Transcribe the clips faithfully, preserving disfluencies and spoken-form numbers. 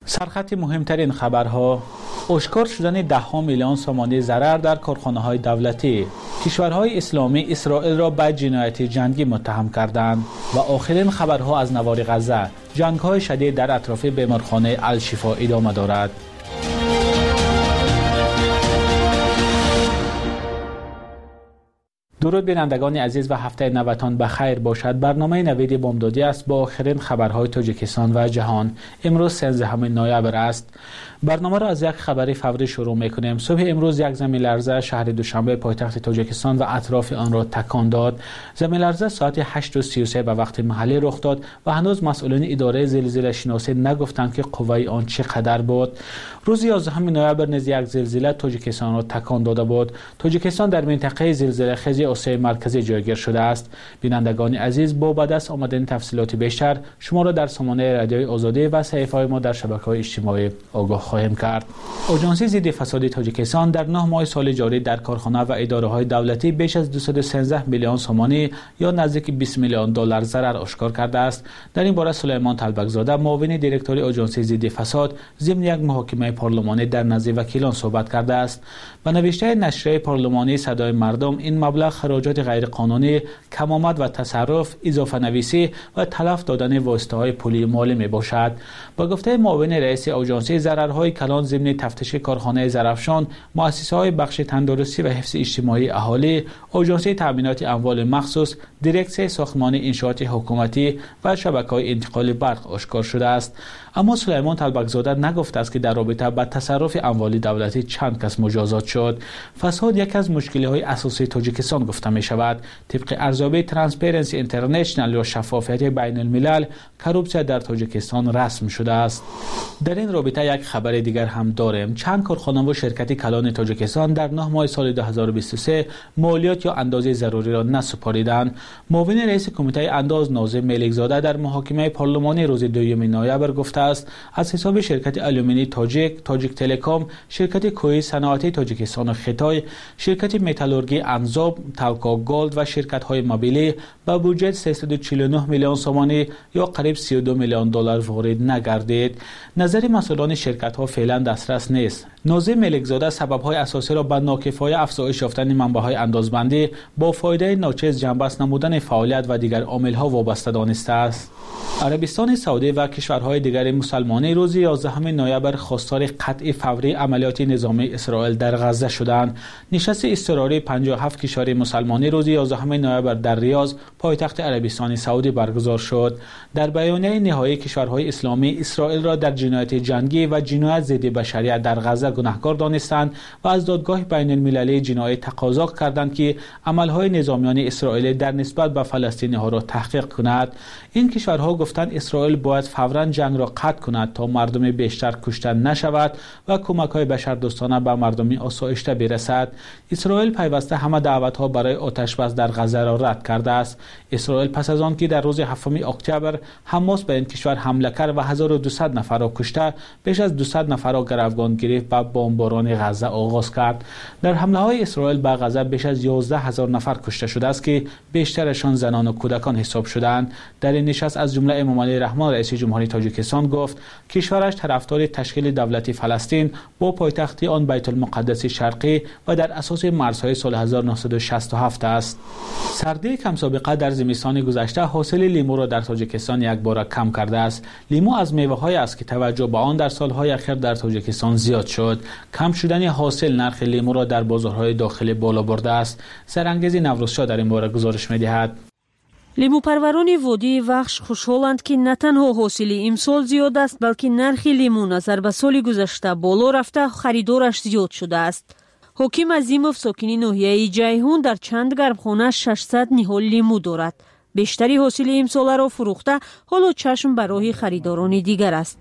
سرخط مهمترین خبرها: اشکار شدن ده ها میلیون سومانی ضرر در کارخانه‌های دولتی. کشورهای اسلامی اسرائیل را به جنایت جنگی متهم کردند. و آخرین خبرها از نوار غزه. جنگ‌های شدید در اطراف بیمارخانه الشفا ادامه دارد. درود بینندگان عزیز و هفته نوتان بخیر باشد. برنامه نوید بامدادی است با آخرین خبرهای تاجیکستان و جهان. امروز سیزدهم نوامبر است. برنامه را از یک خبر فوری شروع می‌کنیم. صبح امروز یک زمین لرزه شهر دوشنبه پایتخت تاجیکستان و اطراف آن را تکان داد. زمین لرزه ساعت هشت و سی و سه به وقت محلی رخ داد و هنوز مسئولین اداره زلزله شناسی نگفتند که قوه آن چقدر بود. روز یازدهم نوامبر نیز یک زلزله تاجیکستان را تکان داده بود. تاجیکستان در منطقه زلزله خیزی آسیای مرکزی جایگیر شده است. بینندگان عزیز، با به دست آمدن تفصیلات بیشتر شما را در سامانه رادیوی آزادی و صفحه‌های ما در شبکه‌های اجتماعی آگاه خواهیم کرد. آژانس ضد فساد تاجیکستان در نه ماه سال جاری در کارخانه و اداره‌های دولتی بیش از دویست و سیزده میلیون سومانی یا نزدیک بیست میلیون دلار ضرر آشکار کرده است. در این باره سلیمان طلبک‌زاده، معاون دیرکتوری آژانس ضد فساد، ضمن یک محاکمه پارلمانی در نزد وکیلان صحبت کرده است. به نوشته نشریه پارلمانی صدای مردم، این مبلغ خراجات غیرقانونی، کم‌آمد و تصرف، اضافه نویسی و تلف دادن واسطه‌های پولی مالی میباشد. با گفته معاون رئیس آژانس، ضررهای کلان ضمن تفتیش کارخانه زرافشان، مؤسسه‌های بخش تندرستی و حفظ اجتماعی اهالی، آژانس تامینات اموال مخصوص، دیرکسیون ساختمان انشاءات حکومتی و شبکه‌های انتقال برق آشکار شده است. اما سلیمان طلبک‌زاده نگفته است که در رابطه با تصرف اموال دولتی چند کس مجازات شد. فساد یک از مشکل‌های اساسی تاجیکستان گفته می شود. طبق ارزیابی ترانسپرنسی اینترنشنال یا شفافیت بین الملل، کروپسیا در تاجیکستان رسم شده است. در این رابطه یک خبر دیگر هم داریم. چند کارخانه و شرکت کلان تاجیکستان در نه ماه سال دو هزار و بیست و سه مالیات یا اندازه ضروری را نسپاریدند. معاون رئیس کمیته انداز ناظم ملکزاده در محاکمه پارلمانی روز دوم نوامبر گفته است از حساب شرکت آلومینی تاجیک، تاجیک تلکام، شرکت کوهی صنعتی تاجیکستان و خطای، شرکت متالورژی انزاب، تالکا گولد و شرکت‌های موبیلی با بودجه سیصد و چهل و نه میلیون سومانی یا قریب سی و دو میلیون دلار وارد نگردید. نظر مسئولان شرکت‌ها فعلا دسترس نیست. ناظم ملکزاده سبب‌های اساسی را به ناکفایت افزایش یافتن منبع‌های اندازبندی با فایده ناچیز جنبست نمودن فعالیت و دیگر عامل‌ها وابسته دانسته است. عربستان سعودی و کشورهای دیگر مسلمانی روز یازدهم نوامبر خواستار قطع فوری عملیات نظامی اسرائیل در غزه شدند. نشست اضطراری پنجاه و هفت کشور مسلمانی روز یازدهم نوامبر در ریاض، پایتخت عربستان سعودی برگزار شد. در بیانیه نهایی کشورهای اسلامی اسرائیل را در جنایت جنگی و جنایت ضد بشریت در غزه گناهکار دانستند و از دادگاه بین المللی جنایت تقاضا کردند که عملهای نظامیان اسرائیل در نسبت به فلسطینی‌ها را تحقیق کند. این کشورها گفتند اسرائیل باید فوراً جنگ را قطع کند تا مردم بیشتر کشته نشود و کمک‌های بشردوستانه به مردم آسایشته برسد. اسرائیل پیوسته همه دعوت‌ها برای آتش‌بس در غزه را رد کرده است. اسرائیل پس از آن که در روز هفتم اکتبر حماس به این کشور حمله کرد و هزار و دویست نفر را کشته، بیش از دویست نفر را گروگان گرفت و بمباران غزه آغاز کرد. در حمله‌های اسرائیل به غزه بیش از یازده هزار نفر کشته شده است که بیشترشان زنان و کودکان حساب شدند. در این نشست از جمله امام علی رحمان رئیس جمهوری تاجیکستان گفت کشورش طرفدار تشکیل دولت فلسطین با پایتخت آن بیت المقدس شرقی و در اساس مرزهای سال هزار و نهصد و شصت و هفت است. سردی کم سابقه در زمستان گذشته حاصل لیمو را در تاجیکستان یک بار کم کرده است. لیمو از میوه‌های است که توجه به آن در سالهای اخیر در تاجیکستان زیاد شد. کم شدن حاصل نرخ لیمو را در بازارهای داخلی بالا برده است. سرانگیز نوروزشاه در این باره گزارش می‌دهد. لیموپرورانی وادی وخش خوشحالند که نه تنها حاصل امسال زیاد است بلکه نرخ لیمو نظر به سال گذشته بالا رفته خریدارش زیاد شده است. حکیم عظیموف ساکنی ناحیه جیهون در چند گرمخانه ششصد نهال لیمو دارد. بیشتری حاصل امسال را فروخته، حالا چشم به راه خریداران دیگر است.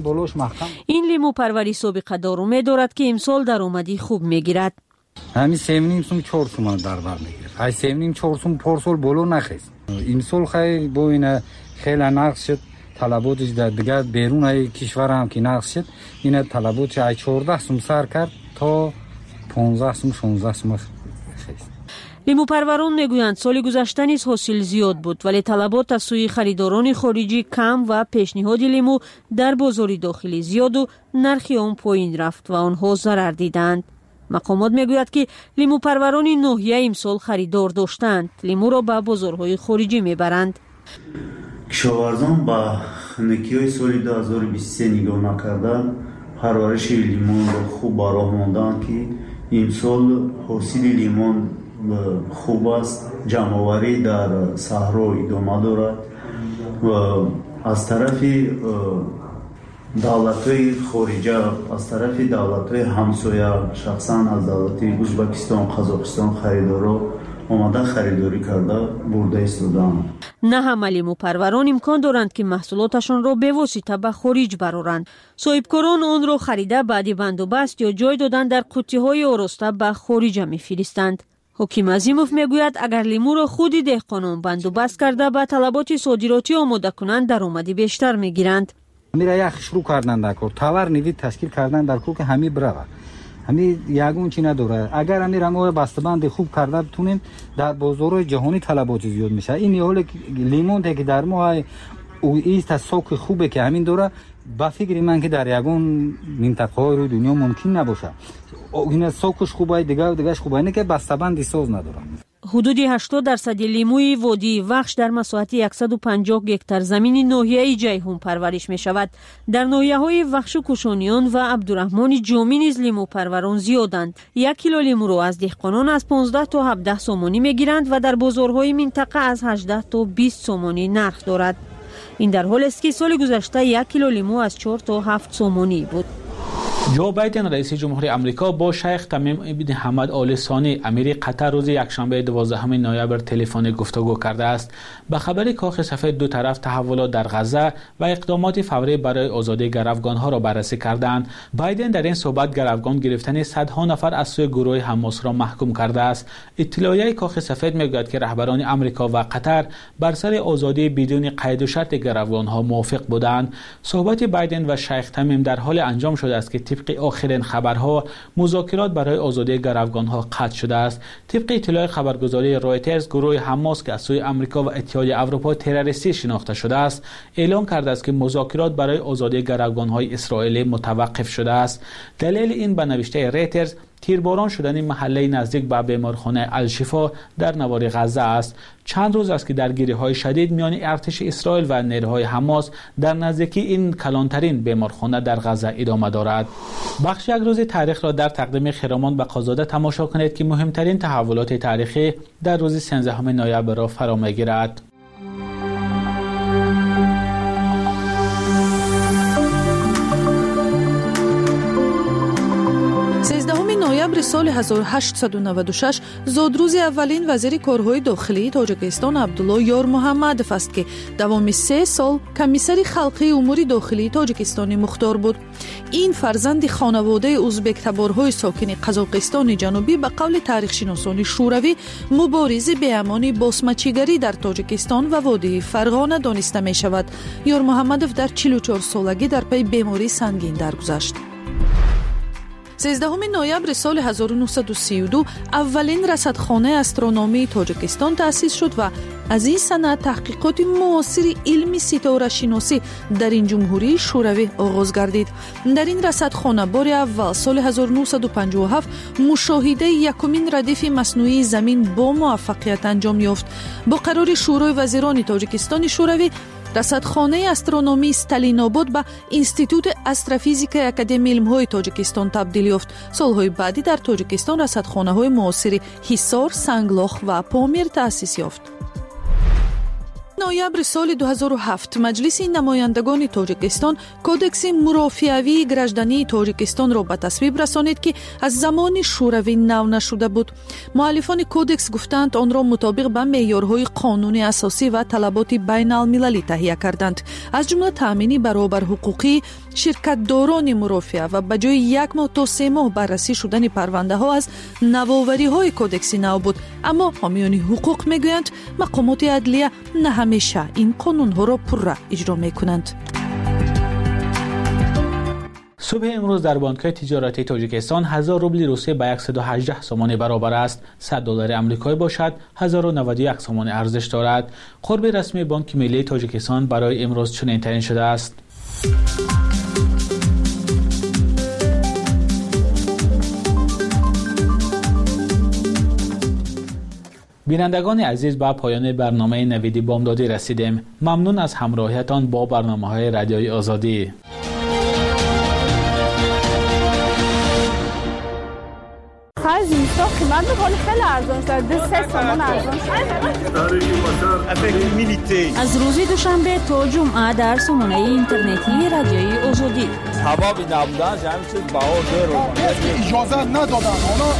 این لیمو پروری سابقه دار می‌دارد که امسال درآمدی خوب می‌گیرد. همین سیمنیم سوم چهار تومان در بر می‌گیرد. های سیمنیم چهار تومان پارسال بالا نخست. امسال خیلی با این خیلی نقص شد. طلباتش در دیگر بیرون های کشور هم که نقص شد. این طلباتش های چهارده سوم سر کرد تا پانزده سوم شانزده سوم خست. лимӯпарварон мегӯянд соли гузашта низ ҳосил зиёд буд, вале талабот аз сӯи харидорони хориҷӣ кам ва пешниҳоди лимӯ дар бозори дохилӣ зиёду нархи он поин рафт ва онҳо зарар диданд. мақомот мегӯяд ки лимӯпарварони ноҳия имсол харидор доштанд, лимӯро ба бозорҳои хориҷӣ мебаранд. кишоварзон ба хунукиҳои соли ду ҳазору бисту се нигоҳ накарда парвариши лимонро хуб ба роҳ монданд ки имсол ҳосили лимон хуб аст, ҷамъоварӣ дар саҳро идома дорад ва аз тарафи давлатҳои хориҷа, аз тарафи давлатҳои ҳамсоя, шахсан аз давлати Ӯзбекистон, Қазоқистон харидорро омада харидорӣ карда бурда истоданд. на ҳама лимӯпарварон имкон доранд ки маҳсулоташонро бевосита ба хориҷ бароранд. соҳибкорон онро харида баъди бандобаст ё ҷой додан дар қуттиҳои ороста ба хориҷа мефиристанд. ҳоким Азимов мегӯяд, агар лимӯро худи деҳқонон бандобаст карда ба талаботи содиротӣ омода кунанд, даромади бештар мегиранд. ҳамира як шурӯъ кардан дар кор, тавар невид ташкил кардан дар кор ки ҳами бирава. ҳами ягон чи надорад. агар ҳамира мо бастабанди хуб карда битунем, дар бозорҳои ҷаҳонӣ талаботи зиёд мешавад. ин ҳоле ки лимонте ки дар мо иста соки хубе ки ҳамин дора, ба фикри ман ки дар ягон минтақаҳои рӯи дунё мумкин набошад. ин сокуш хубай, дигар дигаш хубай, не ки бастабанди соз надорад. ҳудуди ҳаштод дарсади лимӯи водии Вахш дар масоҳати яксаду панҷоҳ гектар замини ноҳияи Ҷайҳун парвариш мешавад. дар ноҳияҳои Вахшу Кушониён ва Абдураҳмони Ҷомӣ низ лимӯпарварон зиёданд. як кило лимӯро аз деҳқонон аз понздаҳ то ҳабдаҳ сомонӣ мегиранд ва дар бозорҳои минтақа аз ҳаждаҳ то бист сомонӣ нарх дорад. ин дар ҳолест ки соли гузашта як кило лимӯ аз чор то ҳафт сомонӣ буд. ҷо байден раиси ҷумҳури амрико бо шайх Тамим ибн ҳамад оли Сони амири Қатар рӯзи якшанбе дувоздаҳуми ноябр телефонӣ гуфтугӯ кардааст. ба хабари Коғи Сафед ду тараф таҳаввулот дар Ғаза ва иқдомоти фаврӣ барои озодии гаравгонҳоро баррасӣ карданд. Байден дар ин суҳбат гаравгон гирифтани садҳо нафар аз сӯи гурӯҳи ҳамосро маҳкум кардааст. иттилоияи Коғи Сафед мегӯяд ки раҳбарони амрико ва Қатар бар сари озодии бидуни қайду шарти гаравгонҳо мувофиқ буданд. суҳбати Байден ва шайх Тамим дар ҳоли анҷом шудааст ки طبق آخرین خبرها مذاکرات برای آزادی گروگانها قطع شده است. طبق اطلاع خبرگزاری رویترز، گروه حماس که از سوی آمریکا و اتحادیه اروپا تروریستی شناخته شده است، اعلام کرده است که مذاکرات برای آزادی گروگانهای اسرائیلی متوقف شده است. دلیل این به نوشته رویترز تیرباران شدن محله نزدیک به بیمارخانه الشفا در نوار غزه است. چند روز است که درگیری‌های شدید میان ارتش اسرائیل و نیروهای حماس در نزدیکی این کلانترین بیمارخانه در غزه ادامه دارد. بخش یک روز تاریخ را در تقدیم خرامان بقازاده تماشا کنید که مهمترین تحولات تاریخی در روز سیزدهم نوامبر را فرا می‌گیرد. ноябри соли ҳазору ҳаштсаду наваду шаш зодрӯзи аввалин вазири корҳои дохилии Тоҷикистон Абдулло Ёрмуҳаммадов аст, ки давоми се сол комиссари халқии умури дохилии Тоҷикистони мухтор буд. ин фарзанди хонаводаи ӯзбектаборҳои сокини Қазоқистони ҷанубӣ ба қавли таърихшиносони шӯравӣ муборизи беамони босмачигарӣ дар Тоҷикистон ва водии Фарғона дониста мешавад. Ёрмуҳаммадов дар чилу чорсолагӣ дар паи бемории сангин даргузашт. сезддаҳуми ноябри соли ҳазору нуҳсаду сию ду аввалин расадхонаи астрономии Тоҷикистон таъсис шуд ва аз ин санаъ таҳқиқоти муосири илми ситорашиносӣ дар ин ҷумҳурии шӯравӣ оғоз гардид. дар ин расадхона бори аввал соли ҳазору нуҳсаду панҷоҳу ҳафт мушоҳидаи якумин радифи маснӯии замин бо муваффақият анҷом ёфт. бо қарори шӯрои вазирони Тоҷикистони шӯравӣ расадхонаи астрономии Сталинобод ба Институти астрофизикаи Академияи илмҳои Тоҷикистон табдил ёфт. солҳои баъдӣ дар Тоҷикистон расадхонаҳои муосири Ҳисор, Санглох ва Помир таъсис ёфт. ноябри соли ду ҳазору ҳафт маҷлиси намояндагони Тоҷикистон кодекси мурофиавии граждании Тоҷикистонро ба тасвиб расонид, ки аз замони шӯравӣ нав нашуда буд. муаллифони кодекс гуфтанд онро мутобиқ ба меъёрҳои қонуни асосӣ ва талаботи байналмилалӣ таҳия карданд, аз ҷумла таъмини баробарҳуқуқӣ ширкатдорони мурофиа ва ба ҷои як моҳ то се моҳ баррасӣ шудани парвандаҳо аз навовариҳои кодекси нав буд. аммо ҳомиёни ҳуқуқ мегӯянд мақомоти адлия на ҳамеша ин қонунҳоро пурра иҷро мекунанд. صبح امروز در بانک‌های تجارتی تاجیکستان هزار روبل روسیه به صد و هجده سومان برابر است. صد دلار آمریکایی باشد هزار و نود و یک سومان ارزش دارد. قرب رسمی بانک ملی تاجیکستان برای امروز چنین تعیین شده است. بینندگان عزیز، با پایان برنامه نویدی بامدادی رسیدیم. ممنون از همراهیتان با برنامه‌های رادیوی آزادی. خرج اینستا قیمت بخوری خیلی ارزان شده. دو سه تومان ارزان شده. از روز دوشنبه تا جمعه در سامانه اینترنتی رادیوی آزادی. هوا بی نبودن همین چیز بها دیر اجازه ندادن.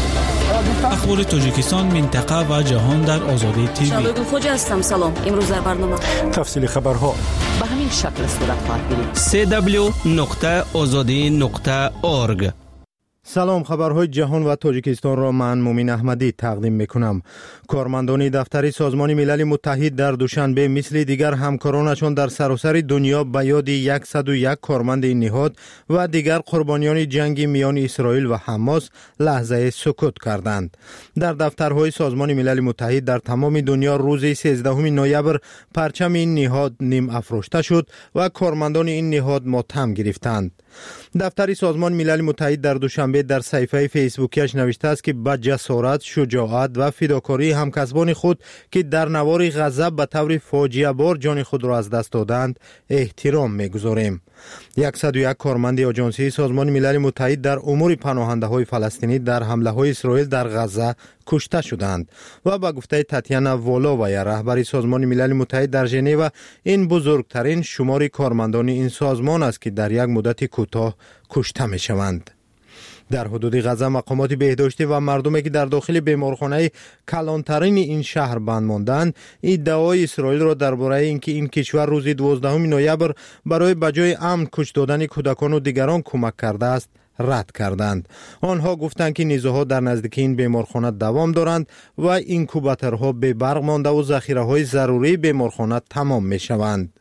اخبار تاجیکستان، منطقه و جهان در آزادی تیوی. شالوگو خوجا هستم. سلام. امروز در برنامه تفصیل خبرها به همین شکل صورت خواهد گرفت. سی دبلیو نقطه آزادی نقطه اورگ. سلام، خبرهای جهان و تاجیکستان را من مومین احمدی تقدیم میکنم. کارمندان دفتر سازمان ملل متحد در دوشنبه مثل دیگر همکارانشان در سراسر دنیا به یاد صد و یک کارمند این نهاد و دیگر قربانیان جنگ میان اسرائیل و حماس لحظه سکوت کردند. در دفترهای سازمان ملل متحد در تمام دنیا روز سیزدهم نوامبر پرچم این نهاد نیم افروشته شد و کارمندان این نهاد ماتم گرفتند. دفتر سازمان ملل متحد در دوشنبه در صفحه فیسبوکیش نوشته است که با جسارت، شجاعت و فداکاری همکسبان خود که در نوار غزه به طور فاجعه بار جان خود را از دست دادند احترام می‌گذاریم. صد و یک کارمند آژانسی سازمان ملل متحد در امور پناهنده های فلسطینی در حمله های اسرائیل در غزه کشته شدند و با گفته تاتیانا والووای رهبر سازمان ملل متحد در ژنو این بزرگترین شمار کارمندان این سازمان است که در یک مدت کوتاه کشته می شوند. در حدود غزه مقامات بهداشتی و مردمی که در داخل بیمارخانه کلانترین این شهر بند ماندند ادعای اسرائیل را درباره اینکه این کشور روز دوازدهم نوامبر برای بجای امن کش دادن کودکان و دیگران کمک کرده است رد کردند. آنها گفتند که نیزه‌ها در نزدیکی این بیمارخانه دوام دارند و اینکوباتورها به برق مانده و ذخیره‌های ضروری بیمارخانه تمام می‌شوند.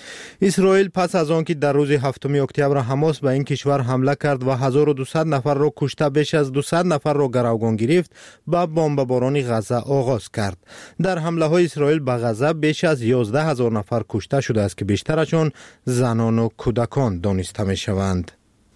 اسرائیل پس از آنکه در روز هفتم اکتبر حماس به این کشور حمله کرد و هزار و دویست نفر را کشته بیش از دویست نفر را گروگان گرفت با بمباران غزه آغاز کرد. در حمله های اسرائیل به غزه بیش از یازده هزار نفر کشته شده است که بیشترشان زنان و کودکان دانسته می شوند.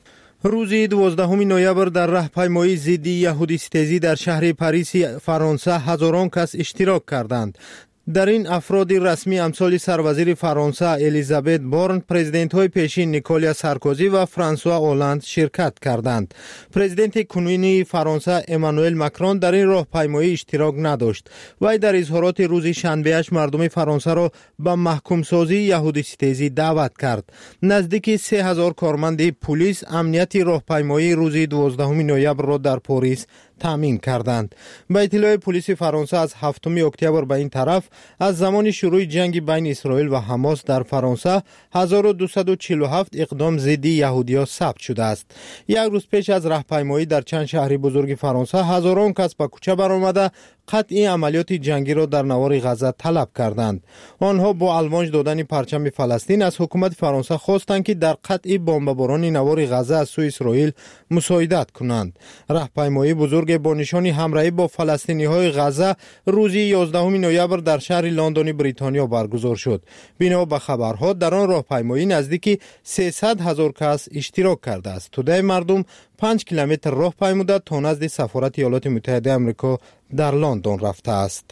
روز دوازدهم نوامبر در راهپیمایی ضد یهودی ستیزی در شهر پاریس فرانسه هزاران کس اشتراک کردند. در این افراد رسمی امثال سروزیر فرانسه الیزابت بورن، پرزیدنت های پیشین نیکولیا سارکوزی و فرانسوا اولاند شرکت کردند. پرزیدنت کنونی فرانسه امانوئل ماکرون در این راهپیمایی اشتراک نداشت. وی در اظهارات روز شنبه‌اش مردم فرانسه را به محکوم سازی یهودی ستیزی دعوت کرد. نزدیک سه هزار کارمند پلیس امنیت راهپیمایی روز دوازدهم نوامبر را در پاریس تامین کردند. به اطلاع پلیس فرانسه از هفتم اکتبر به این طرف از زمان شروع جنگ بین اسرائیل و حماس در فرانسه هزار و دویست و چهل و هفت اقدام ضد یهودیان ثبت شده است. یک روز پیش از راهپیمایی در چند شهر بزرگ فرانسه هزاران کس به کوچه برآمده قطعی عملیات جنگی را در نوار غزه طلب کردند. آنها با الوانج دادن پرچم فلسطین از حکومت فرانسه خواستند که در قطعی بمباران نوار غزه از سوی اسرائیل مساعدت کنند. راهپیمایی بزرگ با نشان همراهی با فلسطینی‌های غزه روز یازدهم نوامبر در شهر لندن بریتانیا برگزار شد. بنا به خبرها در آن راهپیمایی نزدیک سیصد هزار کس اشتراک کرده است. توده مردم پنج کیلومتر راه پیموده تا نزد سفارت ایالات متحده آمریکا در لندن رفته است.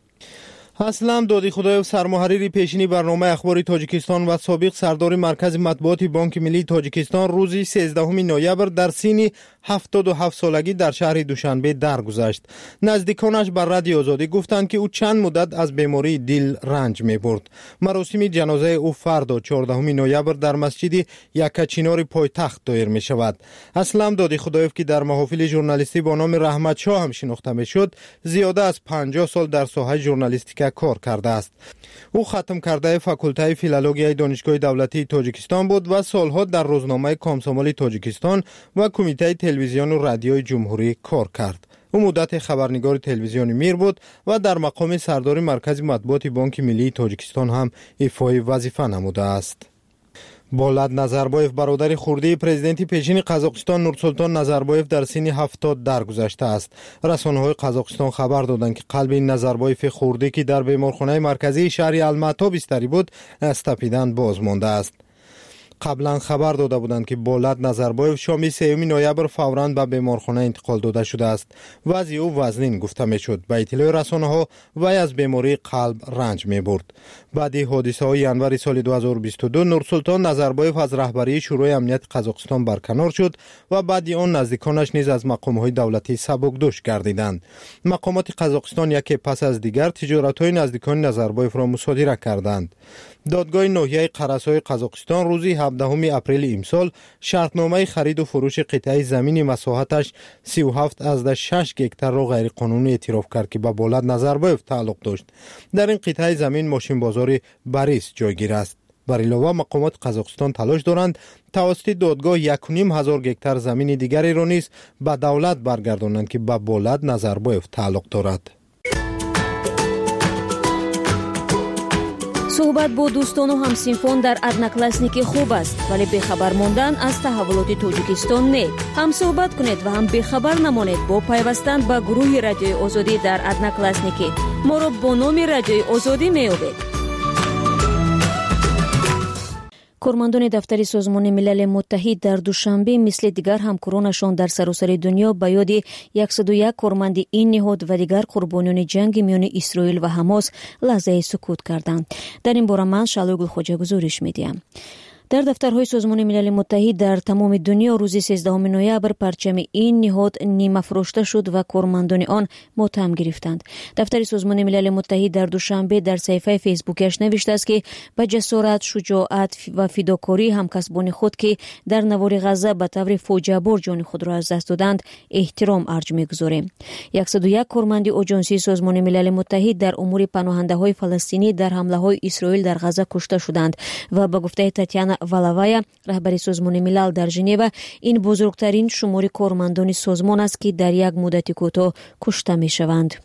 اسلم دادی خدایو، سرمحرر پیشینی برنامه اخبار تاجیکستان و سابق سردار مرکز مطبوعات بانک ملی تاجیکستان روز سیزدهم نوامبر در سن هفتاد و هفت سالگی در شهر دوشنبه درگذشت. نزدیکانش بر رادیو آزادی گفتند که او چند مدت از بیماری دل رنج می‌برد. مراسم جنازه او فردا چهاردهم نوامبر در مسجد یکاچینار پایتخت دایر می‌شود. اسلم دادی خدایو که در محافل ژورنالیستی با نام رحمت شاه هم شناخته می‌شد، زیاده از پنجاه سال در ساحه ژورنالیستیک کار کرده است. او ختم کرده فاکولته فیلولوژی دانشگاه دولتی تاجیکستان بود و سالها در روزنامه کامسومال تاجیکستان و کمیته تلویزیون و رادیوی جمهوری کار کرد. او مدت خبرنگار تلویزیونی میر بود و در مقام سردار مرکز مطبوعات بانک ملی تاجیکستان هم ایفای وظیفه نموده است. بولاد نظربایف برادر خردی پرزیدنت پیشین قزاقستان نورسلطان نظربایف در سن هفتاد درگذشته است. رسانه‌های قزاقستان خبر دادند که قلب این نظربایف خردی که در بیمارخانه مرکزی شهر الماتا بستری بود از تپیدن باز مانده است. قبلا خبر داده بودند که بولاد نظربایف شام سوم نوامبر فوراً به بیمارخانه انتقال داده شده است. وضع او وزنین گفته میشد. به اطلاع رسانه‌ها وی از بیماری قلب رنج می‌برد. بعد حادثه های ینور سال دو هزار و بیست و دو نورسلطان نظربایف از رهبری شورای امنیت قزاقستان برکنار شد و بعد آن نزدیکانش نیز از مقام‌های دولتی سبکدوش گردیدند. مقامات قزاقستان یکی پس از دیگر تجارت‌های نزدیکان نظربایف را مصادره کردند. دادگاه ناحیه قرص‌های قزاقستان روز هفدهم اپریل امسال شرطنامه خرید و فروش قطعه زمین مساحتش سی و هفت ازده شش هکتار را غیر قانونی اعتراف کرد که به بولاد نظربایف تعلق داشت. در این قطعه زمین ماشین بازار بریس جایگیر است. بر علاوه مقامات قزاقستان تلاش دارند توسط دادگاه یک و نیم هزار هکتار زمین دیگری را نیز به دولت برگردانند که به بولاد نظربایف تعلق دارد. صحبت با دوستان و همسینفون در ادناکلاسنیکی خوب است، ولی بخبر ماندن از تحولات تاجیکستان نه. هم صحبت کنید و هم بخبر نمانید با پیوستن به گروه رادیوی آزادی در ادناکلاسنیکی. ما را با نام رادیوی آزادی می‌یابید. کارمندان دفتر سازمان ملل متحد در دوشنبه مثل دیگر همکارانشان در سراسر دنیا به یاد صد و یک کارمند این نهاد و دیگر قربانیان جنگ میان اسرائیل و حماس لحظه سکوت کردند. در این باره من شالوی خواجه گزارش میدیم. در دفترهای سازمان ملل متحد در تمام دنیا روز سیزدهم نوامبر پرچم این نهاد نیمه فروشته شد و کارمندان آن ماتم گرفتند. دفتر سازمان ملل متحد در دوشنبه در صفحه فیسبوکش نوشته است که به جسارت، شجاعت و فداکاری همکسبان خود که در نوار غزه به طور فاجعه بار جان خود را از دست دادند احترام ارج می‌گذاریم. صد و یک کارمند آژانسی سازمان ملل متحد در امور پناهنده‌های فلسطینی در حمله‌های اسرائیل در غزه کشته شدند و به گفته تاتیانا والوایا رهبر سازمان ملل در ژنو این بزرگترین شمار کارمندان سازمان است که در یک مدت کوتاه کشته می‌شوند.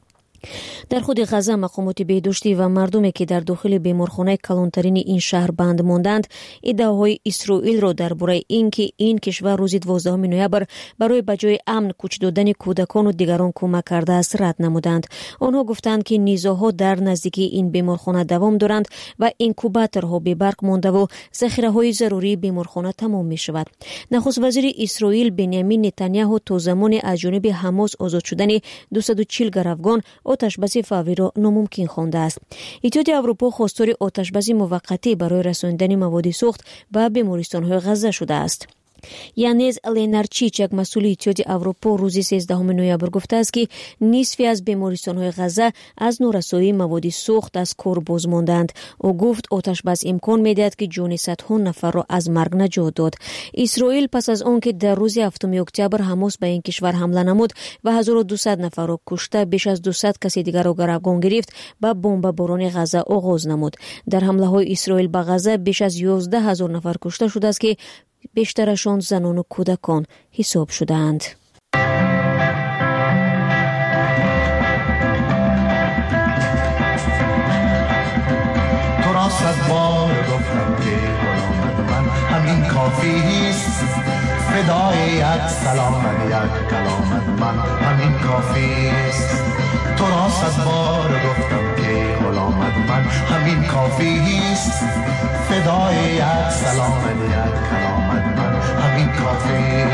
در خود غزه مقامات بهداشتی و مردمی که در داخل بیمارخانه کلانترین این شهر بند ماندند ادعاهای اسرائیل را درباره اینکه این کشور روز دوازدهم نوامبر برای به جای امن کوچ دادن کودکان و دیگران کمک کرده است رد نمودند. آنها گفتند که نیزاها در نزدیکی این بیمارخانه دوام دارند و اینکوباتورها به برق مانده و ذخیره‌های ضروری بیمارخانه تمام می‌شود. نخست وزیر اسرائیل بنیامین نتانیاهو تا زمان از جانب حماس آزاد شدن دویست و چهل گروگان آتشبس فوری را ناممکن خوانده است. اتحادیه اروپا خواستار آتشبس موقتی برای رساندن مواد سوخت به بیمارستان‌های غزه شده است. یانز لینارچیچ یک مسئول اتحادیه اروپا روز سیزدهم نوامبر گفته است که نصفی از بیمارستان‌های غزه از نورسایی مواد سوخت از کار باز ماندند. او گفت آتشبس امکان می‌دهد که جان صدها نفر را از مرگ نجات داد. اسرائیل پس از آنکه در روز هفتم اکتبر حماس به این کشور حمله نمود و هزار و دویست نفر را کشته، بیش از دویست کس دیگر را گروگان گرفت، با بمباران غزه آغاز نمود. در حمله‌های اسرائیل به غزه بیش از یازده هزار نفر کشته شده است که بیشترشان زنان و کودکان حساب شدند. تو را صد بار گفتم که غلامت من همین کافی است، فدای یک سلامت یک کلامت من همین کافی است. تو را صد بار گفتم که غلامت من همین کافی است، فدای یک سلامت یک کلامت من همین کافی.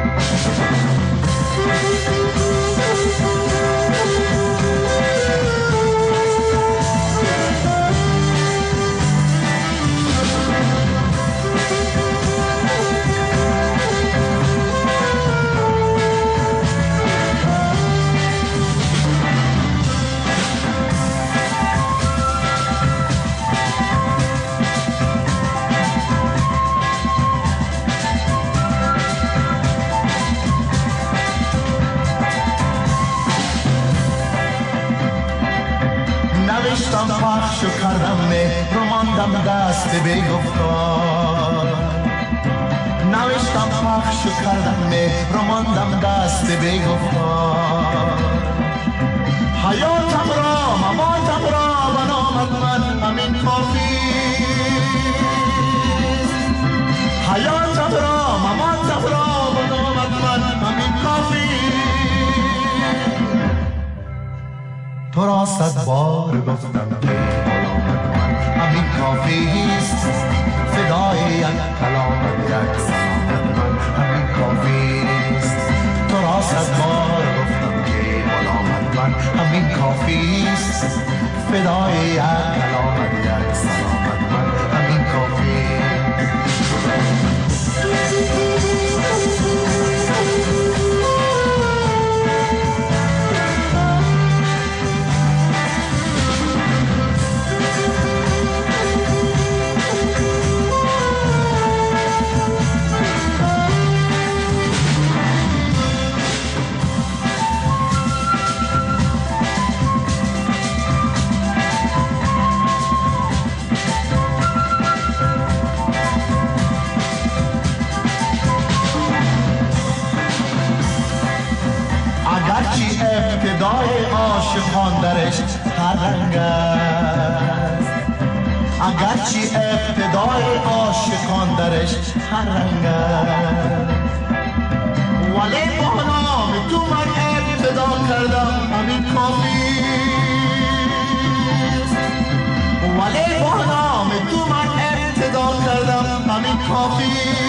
نوشتم پخش و کردم مهر و ماندم دست بی‌گفتار، نوشتم پخش و کردم مهر و ماندم دست بی‌گفتار. حیاتم را مماتم را به نامت من همین کافی است، حیاتم را مماتم را به نامت من همین کافی. تو را صد بار گفتم که غلامت من همین کافیست، فدای یک کلامت یک سلامت من همین کافیست. تو را صد بار گفتم که غلامت من همین کافیست، فدای یک کلامت یک سلامت من همین کافیست. اگرچه ابتدای عاشقان درش هر رنگ است، اگرچه ابتدای عاشقان درش هر رنگ است، ولی با نام تو من ابتدا کردم همین کافیست. ولی با نام تو من ابتدا کردم همین کافیست.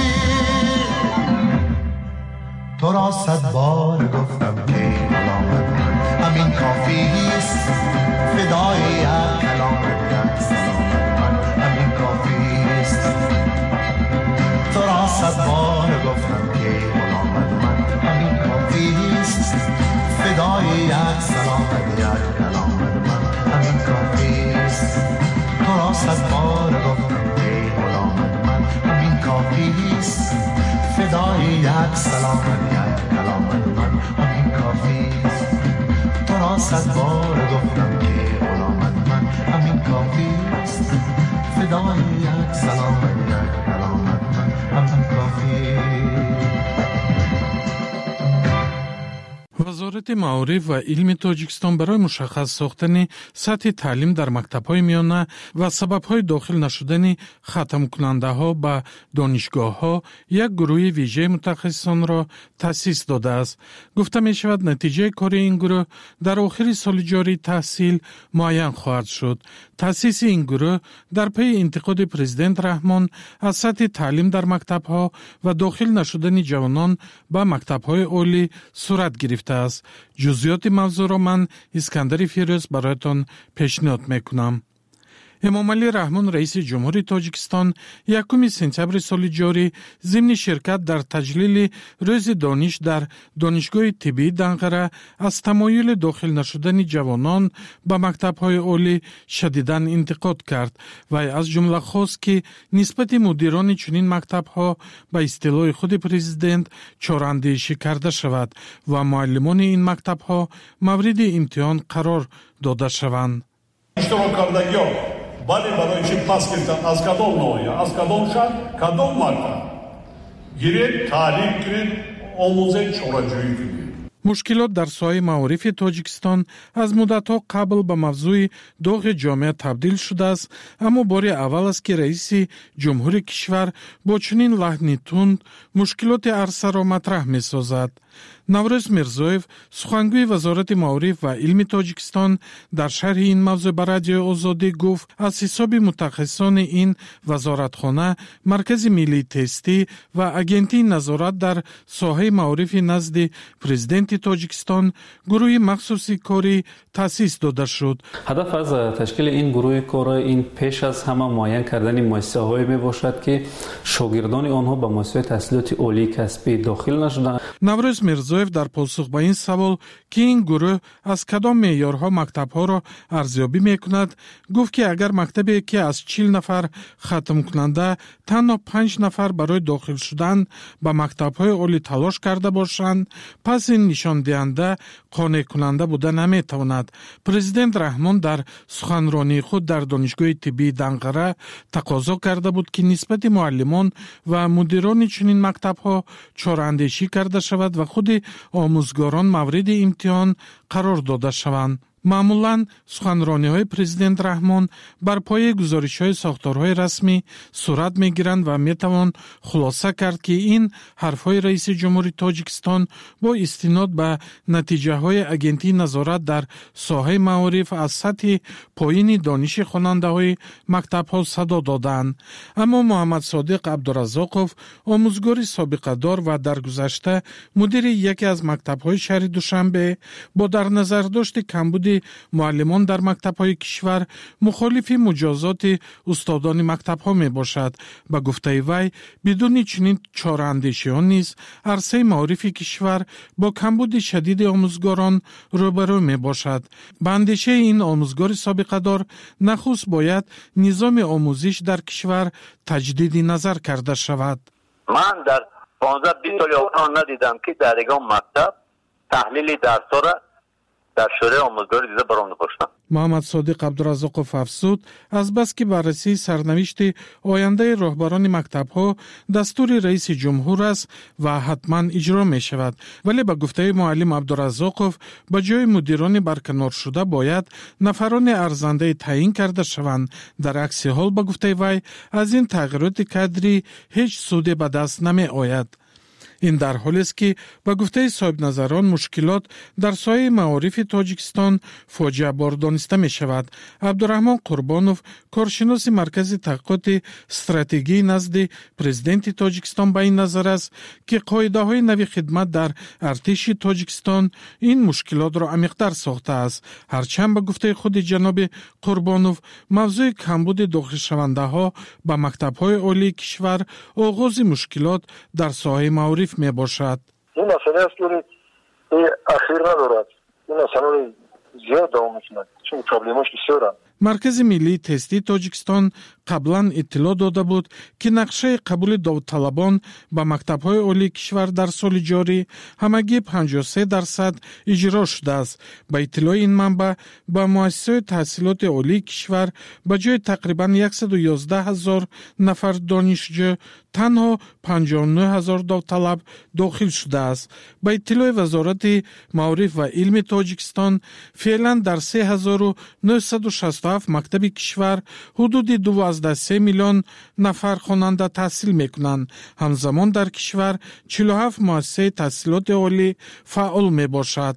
تو را صد بار گفتم که غلامت من همین کافیست، فدای یک کلامت یک سلامت من همین کافیست. تو را صد بار گفتم که غلامت من همین کافیست، فدای یک سلامت یک کلامت من همین کافیست. تو را صد بار گفتم که غلامت من همین کافیست، فدای یک سلامت یک کلامت من همین کافیست. تو را صد بار گفتم که غلامت من همین کافیست، فدای یک سلامت یک کلامت من همین کافیست. وزارت معارف و علم تاجیکستان برای مشخص ساختن سطح تعلیم در مکتب‌های میانه و سبب‌های داخل نشدن ختم کننده ها به دانشگاه‌ها یک گروه ویژه متخصصان را تأسیس داده است. گفته می شود نتیجه کار این گروه در آخر سال جاری تحصیل معین خواهد شد. تأسیس این گروه در پی انتقاد پرزیدنت رحمان از سطح تعلیم در مکتب‌ها و داخل نشدن جوانان به مکتب‌های عالی صورت گرفته است. جزئیات موضوع را من اسکندر فیروز برایتان پیشنهاد میکنم. امام علی رحمان رئیس جمهوری تاجیکستان یکم سپتامبر سال جاری ضمن شرکت در تجلیل روز دانش در دانشگاه طبی دنقره از تمایل داخل نشدن جوانان به مکتب‌های عالی شدیداً انتقاد کرد و از جمله خواست که نسبت مدیران چنین مکتب‌ها به اصطلاح خود پرزیدنت چاراندیشی کرده شود و معلمان این مکتب‌ها مورد امتحان قرار داده شوند. ولی برای چی پس گرفتن از کدام نوعیه، از کدام شهر، کدام مکتب گیرید تعلیم کنید، آموزش چاره‌جویی کنید. مشکلات در ساحه معارف تاجیکستان از مدت‌ها قبل به موضوع داغ جامعه تبدیل شده است، اما بار اول است که رئیس جمهور کشور با چنین لحنی تند مشکلات عرصه را مطرح می‌سازد. نوروز میرزایف سخنگوی وزارت معارف و علم تاجیکستان در شرح این موضوع به رادیو آزادی گفت از حساب متخصصان این وزارتخانه مرکز ملی تستی و اجنتی نظارت در ساحه معارف نزد پرزیدنت تاجیکستان گروه مخصوصی کاری تأسیس داده شد. هدف از تشکیل این گروه کاری این پیش از همه معین کردن مؤسسه‌هایی میباشد که شاگردان آنها به مؤسسه تحصیلات عالی کسبی داخل نشدند. نوروز میرزایف در پاسخ به این سوال که این گروه از کدام معیارها مکتب‌ها را ارزیابی می‌کند گفت که اگر مکتبی که از چهل نفر ختم کننده تنها پنج نفر برای داخل شدن به مکتب‌های عالی تلاش کرده باشند پس این نشان دهنده قانع کننده بوده نمی‌تواند. پرزیدنت رحمان در سخنرانی خود در دانشگاه طبی دنقره تقاضا کرده بود که نسبت معلمان و مدیران چنین مکتب‌ها چاراندیشی کرده شود و خود آموزگاران مورد امتحان قرار داده شوند. معمولاً سخنرانی‌های پرزیدنت رحمان بر پایه گزارش‌های ساختارهای رسمی صورت می‌گیرند و می‌توان خلاصه کرد که این حرف‌های رئیس جمهوری تاجیکستان با استناد به نتیجه‌های اگنتی نظارت در ساحه معارف از سطح پایین دانش خواننده‌های مکتب‌ها صدا دادند. اما محمد صادق عبدالرزاقوف، آموزگار سابقه‌دار و در گذشته مدیر یکی از مکتب‌های شهر دوشنبه، با در نظر داشت کمبود معلمان در مکتب‌های کشور مخالف مجازات استادان مکتب‌ها میباشد. به گفته وی بدون چنین چاره‌اندیشی‌ها نیز عرصه معارف کشور با کمبود شدید آموزگاران روبرو میباشد. به اندیشه این آموزگار سابقه‌دار نخست باید نظام آموزش در کشور تجدید نظر کرده شود. من در پانزده بیست سال اخران ندیدم که در یگان مکتب تحلیل درس‌ها را در شورای آموزگاری دیده برام نپاشتم. محمد صادق عبدالرزاقوف افزود از بس که بررسی سرنوشت آینده راهبران مکتب‌ها دستور رئیس جمهور است و حتما اجرا می شود، ولی به گفته معلم عبدالرزاقوف به جای مدیران برکنار شده باید نفران ارزنده تعیین کرده شوند. در عکس حال به گفته وی از این تغییرات کادری هیچ سودی به دست نمی آید. این در حالی است که با گفته صاحب نظران مشکلات در سایه معارف تاجیکستان فاجعه بار دانسته می شود. عبدالرحمن قربانوف، کارشناس مرکز تحقیقات استراتژی نزد پرزیدنت تاجیکستان، به این نظر است که قاعده های نوی خدمت در ارتش تاجیکستان این مشکلات را عمیق‌تر ساخته است. هرچند به گفته خود جناب قربانوف موضوع کمبود داخل شونده ها به مکتب های عالی کشور آغاز مشکلات در ساحه معارف می باشد. این مسئله است که اخیر ندارد. این مسئله زیاد دوام می‌کند چون پروبلماش بسیارند. مرکز ملی تستی تاجیکستان قبلا اطلاع داده بود که نقشه قبول داوطلبان به مکتب‌های عالی کشور در سال جاری همگی پنجاه و سه درصد اجرا شده است. با اطلاع این منبع به مؤسسه تحصیلات عالی کشور به جای تقریباً صد و یازده هزار نفر دانشجو تنها پنجاه و نه هزار داوطلب داخل شده است. با اطلاع وزارت معارف و علم تاجیکستان فعلا در سه هزار و نهصد و شصت و هفت مکتب کشور حدود دوازده سه میلیون نفر خواننده تحصیل میکنند. همزمان در کشور چهل و هفت مؤسسه تحصیلات عالی فعال می باشد.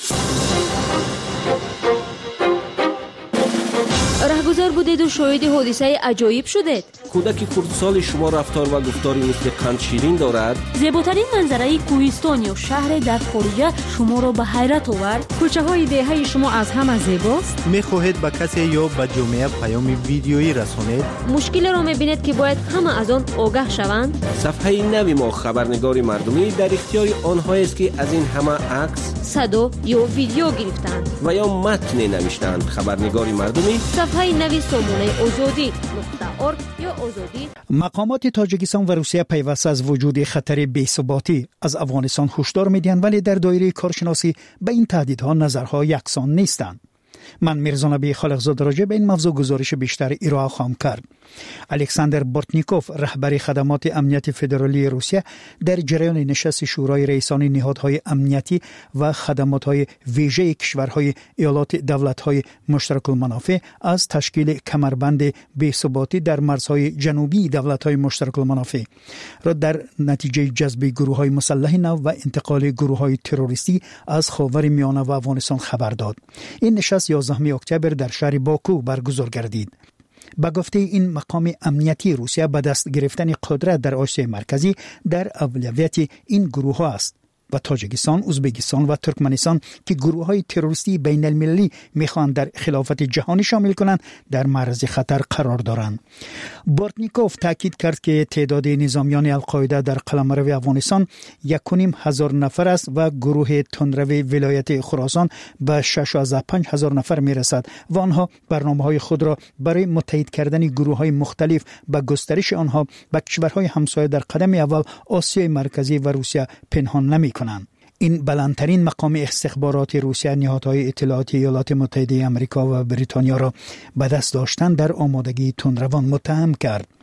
رهگذر بودید و شاهد حادثه عجایب شدید. کودک خردسال شما رفتار و گفتاری مثل قند شیرین دارد. زیباترین منظره کوهستان یا شهر در خارج شما را به حیرت آورد. کوچه های دهه شما از همه زیباست. میخواهید به کسی یا به جامعه پیام ویدیویی رسانید. مشکل را میبینید که باید همه از آن آگاه شوند. صفحه نوی ما خبرنگار مردمی در اختیار آنهایی است که از این همه عکس، صدا یا ویدیو گرفتند و یا متن نوشتند. خبرنگار مردمی صفحه نوی سامانه آزادی نقطه ارگ یا آزادی. مقامات تاجیکستان و روسیه پیوسته از وجود خطر بی‌ثباتی از افغانستان هشدار می‌دهند، ولی در دایره کارشناسی به این تهدیدها نظرها یکسان نیستند. من میرزا نبی خالقزاده راجع به این موضوع گزارش بیشتر ارائه خواهم کرد. الکساندر بورتنیکوف، رهبر خدمات امنیتی فدرالی روسیه، در جریان نشست شورای رئیسان نهادهای امنیتی و خدمات‌های ویژه کشورهای ایالات دولت‌های مشترک المنافع از تشکیل کمربند بی‌ثباتی در مرزهای جنوبی دولت‌های مشترک المنافع را در نتیجه جذب گروه‌های مسلح نو و انتقال گروه‌های تروریستی از خاورمیانه و افغانستان خبر داد. این نشست یازدهم اکتبر در شهر باکو برگزار گردید. با گفته این مقام امنیتی، روسیه به دست گرفتن قدرت در آسیای مرکزی در اولویت این گروه ها است و تاجیکستان، ازبکستان و ترکمنستان که گروه های تروریستی بین المللی میخوان در خلافت جهانی شامل کنند در معرض خطر قرار دارند. بورتنیکوف تاکید کرد که تعداد نظامیان القاعده در قلمرو افغانستان یک و نیم هزار نفر است و گروه تندرو ولایت خراسان به شش و پنج هزار نفر میرسد و آنها برنامه‌های خود را برای متحد کردن گروه‌های مختلف به گسترش آنها به کشورهای همسایه در قدم اول آسیای مرکزی و روسیه پنهان نمی کنند. این بلندترین مقام استخبارات روسیه نهادهای اطلاعاتی ایالات متحده آمریکا و بریتانیا را به دست داشتن در آمادگی تندروان متهم کرد.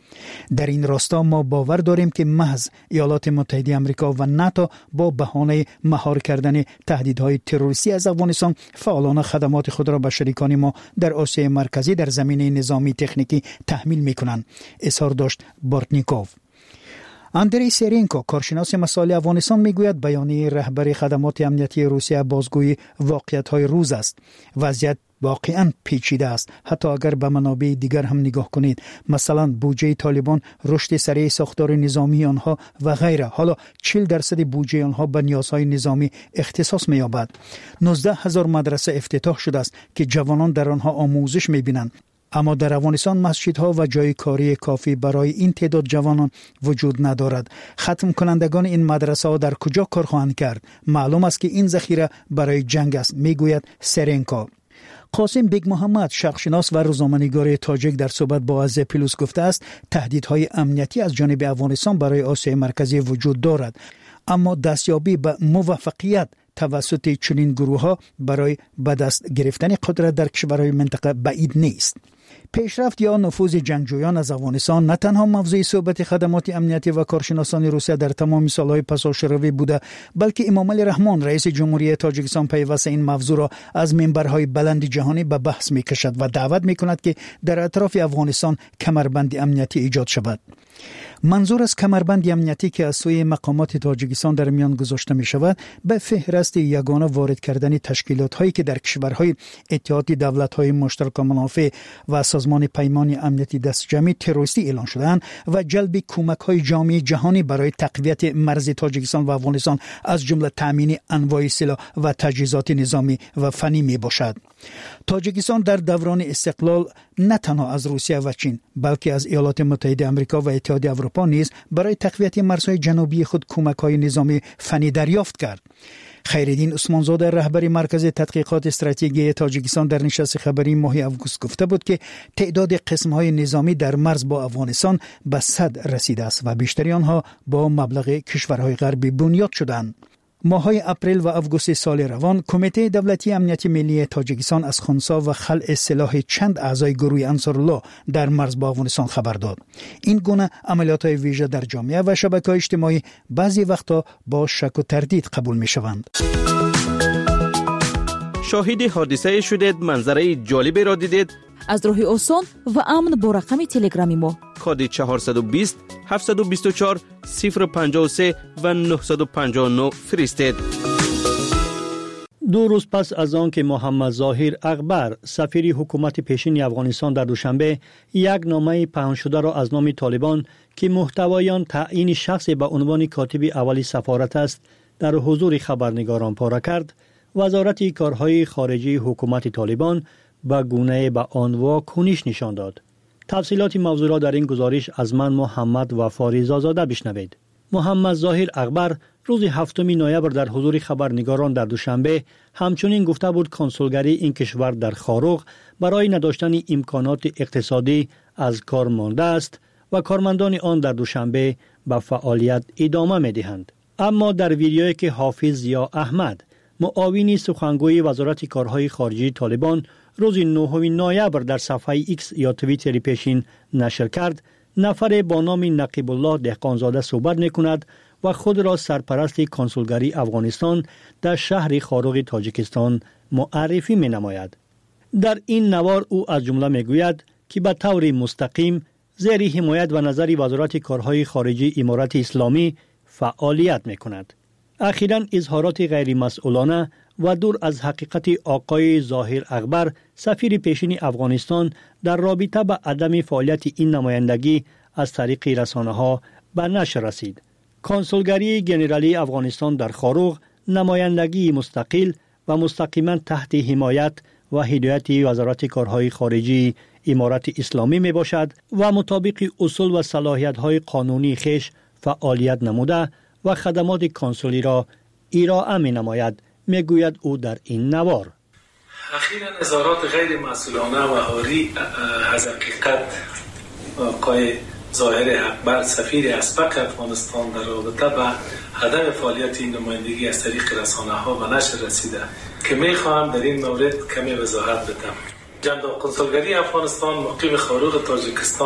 در این راستا ما باور داریم که محض ایالات متحده آمریکا و ناتو با بهانه مهار کردن تهدیدهای تروریستی از افغانستان فعالانه خدمات خود را به شریکان ما در آسیای مرکزی در زمینه نظامی تکنیکی تحمیل می‌کنند، اظهار داشت بورتنیکوف. اندری سرینکو کارشناس مسائل افغانستان میگوید بیانیه رهبر خدمات امنیتی روسیه بازگوی واقعیت‌های روز است. وضعیت واقعاً پیچیده است. حتی اگر به منابع دیگر هم نگاه کنید، مثلا بودجه طالبان، رشد سریع ساختار نظامی آنها و غیره، حالا چهل درصد بودجه آنها به نیازهای نظامی اختصاص می‌یابد. نوزده هزار مدرسه افتتاح شده است که جوانان در آنها آموزش می‌بینند. اما در افغانستان مسجدها و جای کاری کافی برای این تعداد جوانان وجود ندارد. ختم کنندگان این مدرسه ها در کجا کار خواهند کرد؟ معلوم است که این ذخیره برای جنگ است، میگوید سرنکو. قاسم بیگ محمد شرقشناس و روزنامه‌نگار تاجیک در صحبت با از پلوس گفته است تهدیدهای امنیتی از جانب افغانستان برای آسیای مرکزی وجود دارد، اما دستیابی به موفقیت توسط چنین گروه‌ها برای به دست گرفتن قدرت در کشورهای منطقه بعید نیست. پیشرفت یا نفوذ جنگجویان از افغانستان نه تنها موضوع صحبت خدمات امنیتی و کارشناسان روسیه در تمام سالهای پساشروی بوده، بلکه امام علی رحمان رئیس جمهوری تاجیکستان پیوسته این موضوع را از منبرهای بلند جهانی به بحث می‌کشد و دعوت می‌کند که در اطراف افغانستان کمربند امنیتی ایجاد شود. منظور از کمربند امنیتی که از سوی مقامات تاجیکستان در میان گذاشته می شود به فهرست یگانه وارد کردن تشکیلات هایی که در کشورهای اتحاد دولت های مشترک منافع و سازمان پیمان امنیتی دست جمعی تروریستی اعلان شدند و جلب کمک های جامعه جهانی برای تقویت مرز تاجیکستان و افغانستان از جمله تامین انواع سلاح و تجهیزات نظامی و فنی می باشد. تاجیکستان در دوران استقلال نه تنها از روسیه و چین بلکه از ایالات متحده آمریکا و اتحاد اروپا نیز برای تقویت مرزهای جنوبی خود کمک‌های نظامی فنی دریافت کرد. خیرالدین عثمانزاده رهبر مرکز تحقیقات استراتژی تاجیکستان در نشست خبری ماه آگوست گفته بود که تعداد قسم‌های نظامی در مرز با افغانستان به صد رسیده است و بیشتری آنها با مبلغ کشورهای غربی بنیاد شدند. ماهای اپریل و آگوست سال روان کمیته دولتی امنیت ملی تاجیکستان از خنثی و خلع سلاح چند اعضای گروه انصارالله در مرز با افغانستان خبر داد. این گونه عملیات‌های ویژه در جامعه و شبکه‌های اجتماعی بعضی وقتا با شک و تردید قبول می‌شوند. شاهد حادثه شدید، منظره جالبی را دیدید؟ از راه آسان و امن با رقم تلگرامی ما کد چهارصد و بیست هفتصد و بیست و چهار صفر پنجاه و سه و نهصد و پنجاه و نه فرستید. دو روز پس از آن که محمد ظاهر اغبر سفیر حکومت پیشین افغانستان در دوشنبه یک نامه پنهان شده را از نام طالبان که محتوای آن تعیین شخصی به عنوان کاتب اولی سفارت است در حضور خبرنگاران پاره کرد، وزارت کارهای خارجی حکومت طالبان به گونه به آن واکنش نشان داد. تفصیلات موضوع را در این گزارش از من محمد وفاری زازاده بشنوید. محمد ظاهر اغبر روز هفتم نوامبر در حضور خبرنگاران در دوشنبه همچنین گفته بود کنسولگری این کشور در خاروق برای نداشتن امکانات اقتصادی از کار مانده است و کارمندان آن در دوشنبه به فعالیت ادامه می‌دهند. اما در ویدیویی که حافظ ضیا احمد معاون سخنگوی وزارت کارهای خارجی طالبان روز نهم نوامبر در صفحه ایکس یا توییتر پیشین نشر کرد، نفر با نام نقیب الله دهقانزاده صحبت می‌کند و خود را سرپرست کنسولگری افغانستان در شهر خاروق تاجیکستان معرفی می‌نماید. در این نوار او از جمله می‌گوید که به طور مستقیم زیر حمایت و نظر وزارت کارهای خارجی امارت اسلامی فعالیت می‌کند. اخیراً اظهارات غیر مسئولانه و دور از حقیقت آقای ظاهر اغبر سفیر پیشین افغانستان در رابطه با عدم فعالیت این نمایندگی از طریق رسانه‌ها به نشر رسید. کنسولگری ژنرالی افغانستان در خاروق نمایندگی مستقل و مستقیما تحت حمایت و هدایت وزارت کارهای خارجی امارت اسلامی می باشد و مطابق اصول و صلاحیت‌های قانونی خیش فعالیت نموده و خدمات کنسولی را ارائه می نماید، می گوید او در این نوار. اخیراً اظهارات غیر مسئولانه و حالی از حقیقت آقای ظاهر اغبر سفیر اسبق افغانستان در رابطه با عدم فعالیت این نمایندگی از طریق رسانه‌ها به نشر رسیده که می خواهم در این مورد کمی وضاحت بدم. جناب کنسولگری افغانستان مقیم خاروق تاجیکستان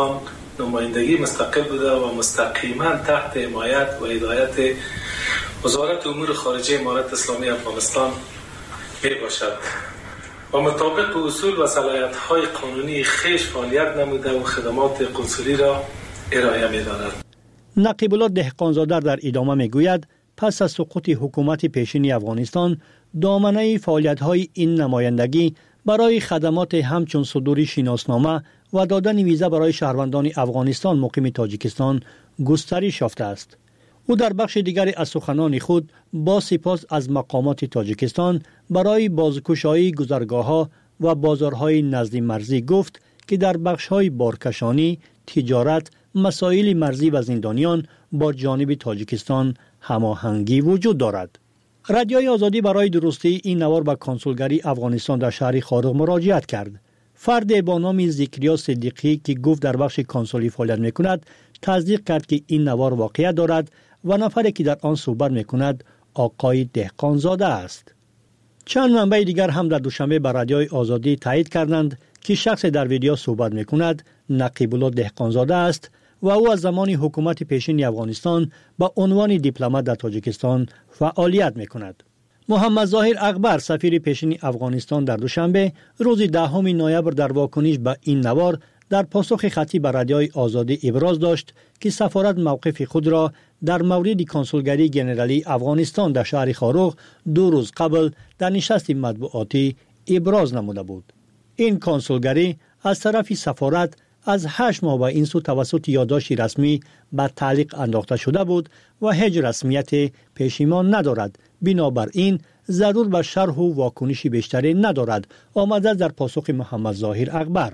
نمایندگی مستقل بوده و مستقیما تحت حمایت و هدایت وزارت امور خارجه امارت اسلامی افغانستان می باشد و مطابق اصول و صلاحیت‌های قانونی خویش فعالیت نموده و خدمات قنصلی را ارائه می‌دارد. نقیب الله دهقانزاده در ادامه میگوید پس از سقوط حکومت پیشین افغانستان دامنه فعالیت‌های این نمایندگی برای خدمات همچون صدور شناسنامه و دادن ویزا برای شهروندان افغانستان مقیم تاجیکستان گسترش یافته است. او در بخش دیگری از سخنان خود با سپاس از مقامات تاجیکستان برای بازگشایی گذرگاه‌ها و بازارهای نزد مرزی گفت که در بخش‌های بارکشانی، تجارت، مسائل مرزی و زندانیان با جانب تاجیکستان هماهنگی وجود دارد. رادیوی آزادی برای درستی این نوار به کنسولگری افغانستان در شهر خارق مراجعت کرد. فرد با نام ذکریا صدیقی که گفت در بخش کنسولی فعالیت می‌کند، تصدیق کرد که این نوار واقعیت دارد و نفری که در آن صحبت می‌کند آقای دهقانزاده است. چند منبع دیگر هم در دوشنبه بر رادیوی آزادی تایید کردند که شخص در ویدیو صحبت می‌کند نقیب الله دهقانزاده است و او از زمان حکومت پیشین افغانستان با عنوان دیپلمات در تاجیکستان فعالیت می‌کند. محمد ظاهر اغبر سفیر پیشین افغانستان در دوشنبه روز دهم نوامبر در واکنش به این نوار در پاسخ خطی به رادیوی آزادی ابراز داشت که سفارت موقف خود را در مورد کنسولگری ژنرالی افغانستان در شهر خارق دو روز قبل در نشست مطبوعاتی ابراز نموده بود. این کنسولگری از طرف سفارت از هشت ماه به این سو توسط یادداشت رسمی به تعلیق انداخته شده بود و هیچ رسمیت پشیمان ندارد. بنابراین ضرور به شرح و واکنشی بیشتری ندارد، آمده در پاسخ محمد ظاهر اغبر.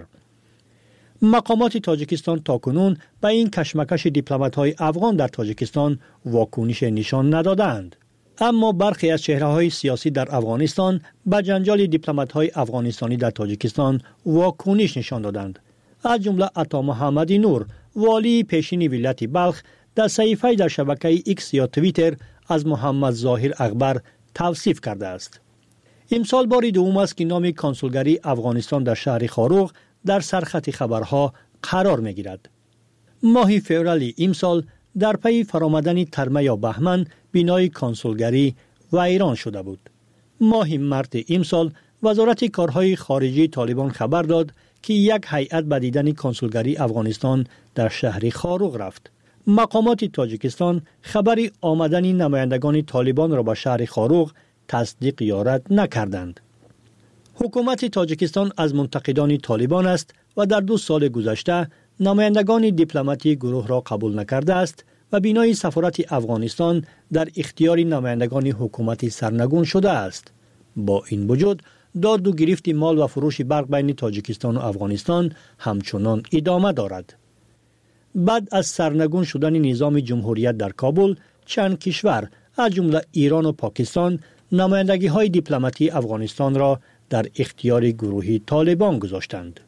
مقامات تاجیکستان تاکنون به این کشمکش دیپلمات‌های افغان در تاجیکستان واکنش نشان ندادند. اما برخی از چهره‌های سیاسی در افغانستان به جنجال دیپلمات‌های افغانستانی در تاجیکستان واکنش نشان دادند. از جمله عطا محمدی نور، والی پیشین ولایت بلخ، در صحیفه در شبکه ایکس یا توییتر از محمد ظاهر اغبر توصیف کرده است. امسال بار دوم است که نام کنسولگری افغانستان در شهر خارق در سرخط خبرها قرار می‌گیرد. ماه فوریه امسال در پی فرآمدن ترمه یا بهمن بنای کنسولگری ویران شده بود. ماه مارس امسال وزارت کارهای خارجه طالبان خبر داد که یک هیئت به دیدن کنسولگری افغانستان در شهر خارق رفت. مقامات تاجیکستان خبر آمدن نمایندگان طالبان را به شهر خارق تصدیق یا رد نکردند. حکومت تاجیکستان از منتقدان طالبان است و در دو سال گذشته نمایندگان دیپلماتی گروه را قبول نکرده است و بنای سفارت افغانستان در اختیار نمایندگان حکومت سرنگون شده است. با این وجود داد و گرفت مال و فروش برق بین تاجیکستان و افغانستان همچنان ادامه دارد. بعد از سرنگون شدن نظام جمهوریت در کابل، چند کشور از جمله ایران و پاکستان نمایندگی های دیپلماتی افغانستان را در اختیار گروه طالبان گذاشتند.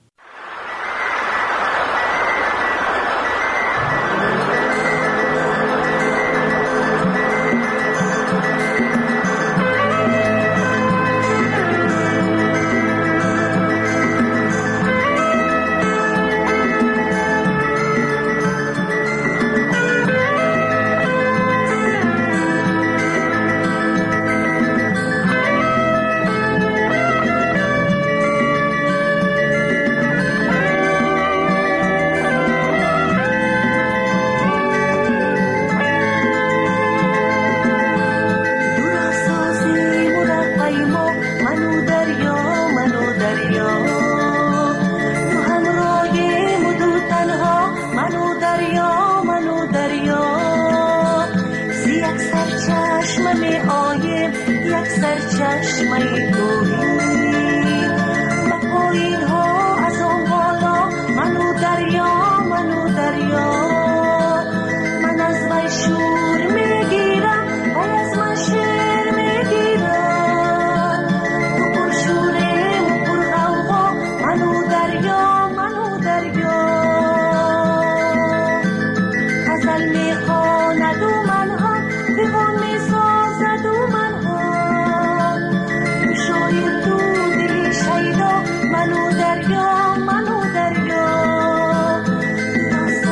منو دریا منو دریا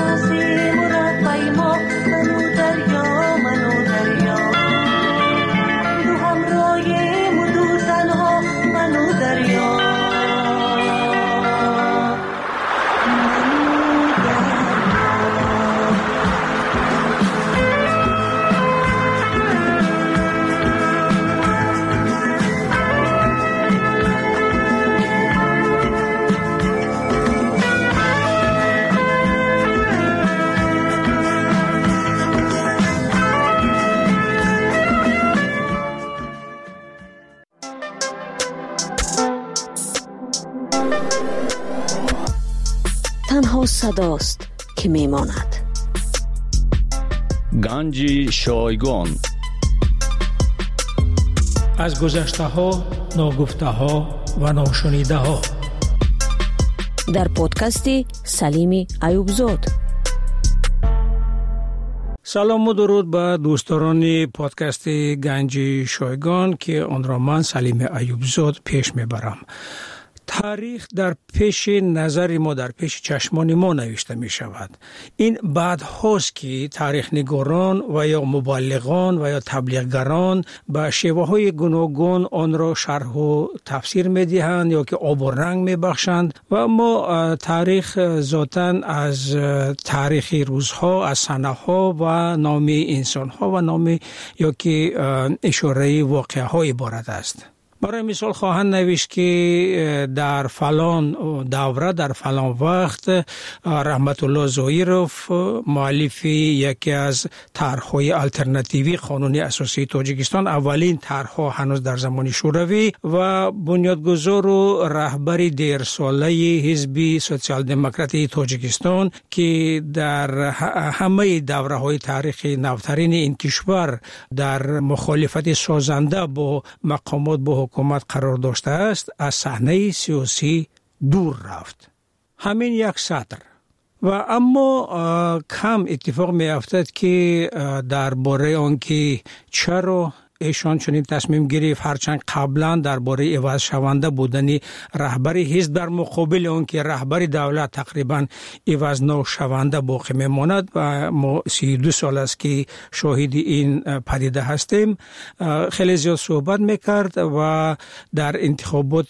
صداست که میماند. گنج شایگان. از گذشته ها، ناگفته ها و ناشنیده ها. در پادکست سلیم ایوبزاد. سلام و درود به دوستان پادکست گنج شایگان که آن را من سلیم ایوبزاد پیش میبرم. تاریخ در پیش نظر ما، در پیش چشمان ما نوشته می شود. این بعد هاست که تاریخ نگاران و یا مبلغان و یا تبلیغگران به شیوه های گوناگون آن را شرح و تفسیر می دهند یا که آب و رنگ می بخشند و ما تاریخ ذاتاً از تاریخ روزها، از سنه ها و نام انسان ها و نام یا که اشاره واقعه ها عبارت است. برای مثال خواهند نوشت که در فلان دوره، در فلان وقت رحمت الله زویروف مؤلف یکی از طرح‌های الटरनेटिव्ی قانون اساسی تاجیکستان، اولین طرح‌ها هنوز در زمان شوروی و بنیادگذار و رهبر دیر ساله حزب سوسیال دموکراتی تاجیکستان که در همه دوره‌های تاریخی نوترین این کشور در مخالفت سازنده با مقامات با حکومت قرار داشته است، از صحنه سیاسی دور رفت. همین یک سطر. و اما کم اتفاق می افتد که درباره آنکه چرا ایشان چنین تصمیم گرفت، هرچند قبلا درباره عوض شونده بودن رهبر حزب در مقابل آن که رهبر دولت تقریبا عوض نشونده باقی میماند و ما سی و دو سال است که شاهد این پدیده هستیم، خیلی زیاد صحبت میکرد و در انتخابات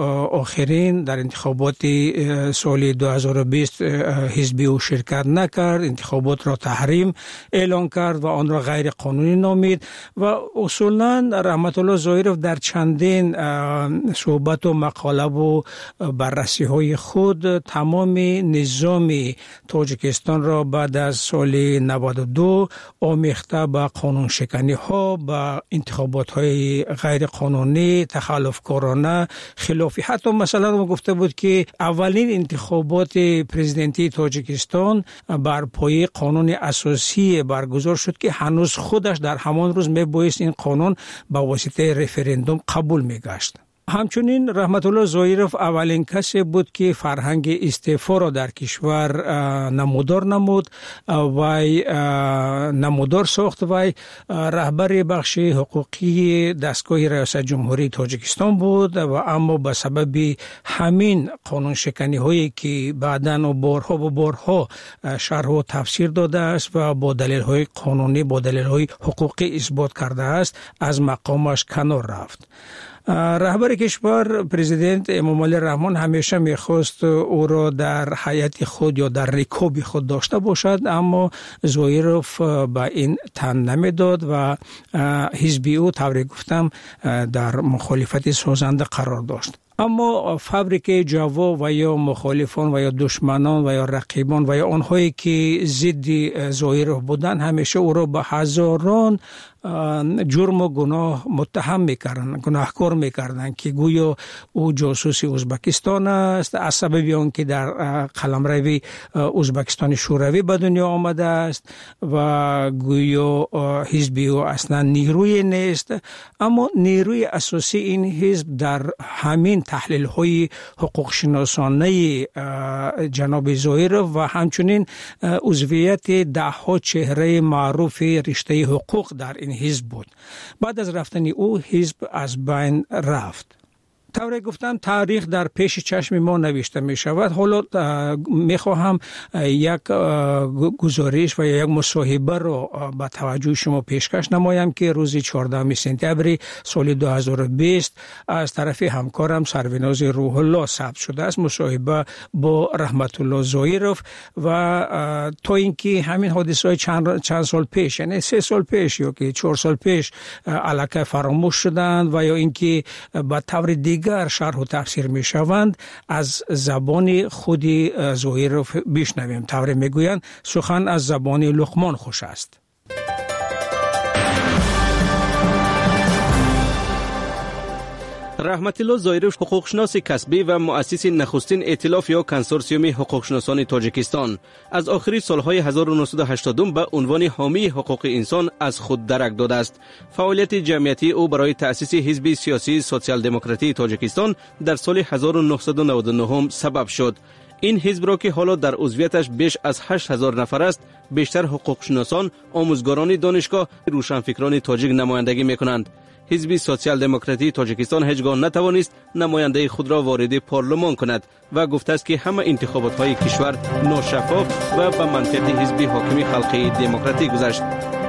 آخرین، در انتخابات سال دو هزار و بیست حزبی او شرکت نکرد، انتخابات را تحریم اعلان کرد و آن را غیر قانونی نامید و اصولاً رحمت الله زویروف در چندین صحبت و مقاله و بررسی های خود تمام نظام تاجیکستان را بعد از سال نود و دو آمیخته به قانون شکنی ها، به انتخابات های غیر قانونی، تخلفکارانه، خلافی. حتی مثلا ما گفته بود که اولین انتخابات پرزیدنتی تاجیکستان بر پایه قانون اساسی برگزار شد که هنوز خودش در همان روز میبایست این قانون با واسطه رفراندوم قبول میگشت. همچنین رحمت الله زویروف اولین کسی بود که فرهنگ استعفا را در کشور نمودار نمود و نمودار ساخت و رهبر بخش حقوقی دستگاه ریاست جمهوری تاجیکستان بود و اما به سبب همین قانون شکنی هایی که بعداً و بارها و بارها شرح و تفسیر داده است و با دلیل های قانونی، با دلیل های حقوقی اثبات کرده است، از مقامش کنار رفت. رهبر کشور پرزیدنت امامعلی رحمان همیشه میخواست او را در هیئت خود یا در رکاب خود داشته باشد، اما زویروف به این تن نمیداد و حزب او طوری گفتم در مخالفت سازنده قرار داشت. اما فابریک جوا و یا مخالفان و یا دشمنان و یا رقیبان و یا آنهایی که ضد زویروف بودند همیشه او را به هزاران جرم و گناه متهم میکردن، گناهکار میکردن که گویا او جاسوس ازبکستان است، از سبب آن که در قلمرو ازبکستان شوروی به دنیا آمده است و گویا حزب او اصلا نیروی نیست. اما نیروی اساسی این حزب در همین تحلیل های حقوق شناسانه جناب زویروف و همچنین عضویت ده ها چهره معروف رشته حقوق در این حزب بود. بعد از رفتن او حزب از بین رفت. طوری گفتم تاریخ در پیش چشم ما نوشته می شود. حالا می خواهم یک گزارش و یک مصاحبه را با توجه شما پیشکش نمایم که روز چهاردهم سپتامبر سال دو هزار و بیست از طرف همکارم سروناز روح الله ثبت شده است. مصاحبه با رحمت الله زویروف و تا اینکه همین حادثه های چند, چند سال پیش، یعنی سه سال پیش یا که چهار سال پیش الکی فراموش شدند و یا اینکه با طور دیگر شرح و تفسیر می شوند، از زبان خود زویروف بشنویم. طوری می گویند سخن از زبان لقمان خوش است. رحمتالله ظاهروف حقوقشناس کسبی و مؤسس نخستین ائتلاف یا کنسورسیوم حقوقشناسان تاجیکستان از آخری سالهای هزار و نهصد و هشتاد به عنوان حامی حقوق انسان از خود درک داده است. فعالیت جمعیتی او برای تأسیس حزب سیاسی سوسیال دموکراتی تاجیکستان در سال هزار و نهصد و نود و نه سبب شد. این حزب را که حالا در عضویتش بیش از هشت هزار نفر است، بیشتر حقوقشناسان، آموزگاران دانشگاه، روشنفکران تاجیک نمایندگی می‌کنند. حزب سوسیال دموکراتی تاجیکستان هیچگاه نتوانست نماینده خود را وارد پارلمان کند و گفته است که همه انتخابات های کشور ناشفاف و به منطق حزب حاکم خلقی دموکراتی گذشت.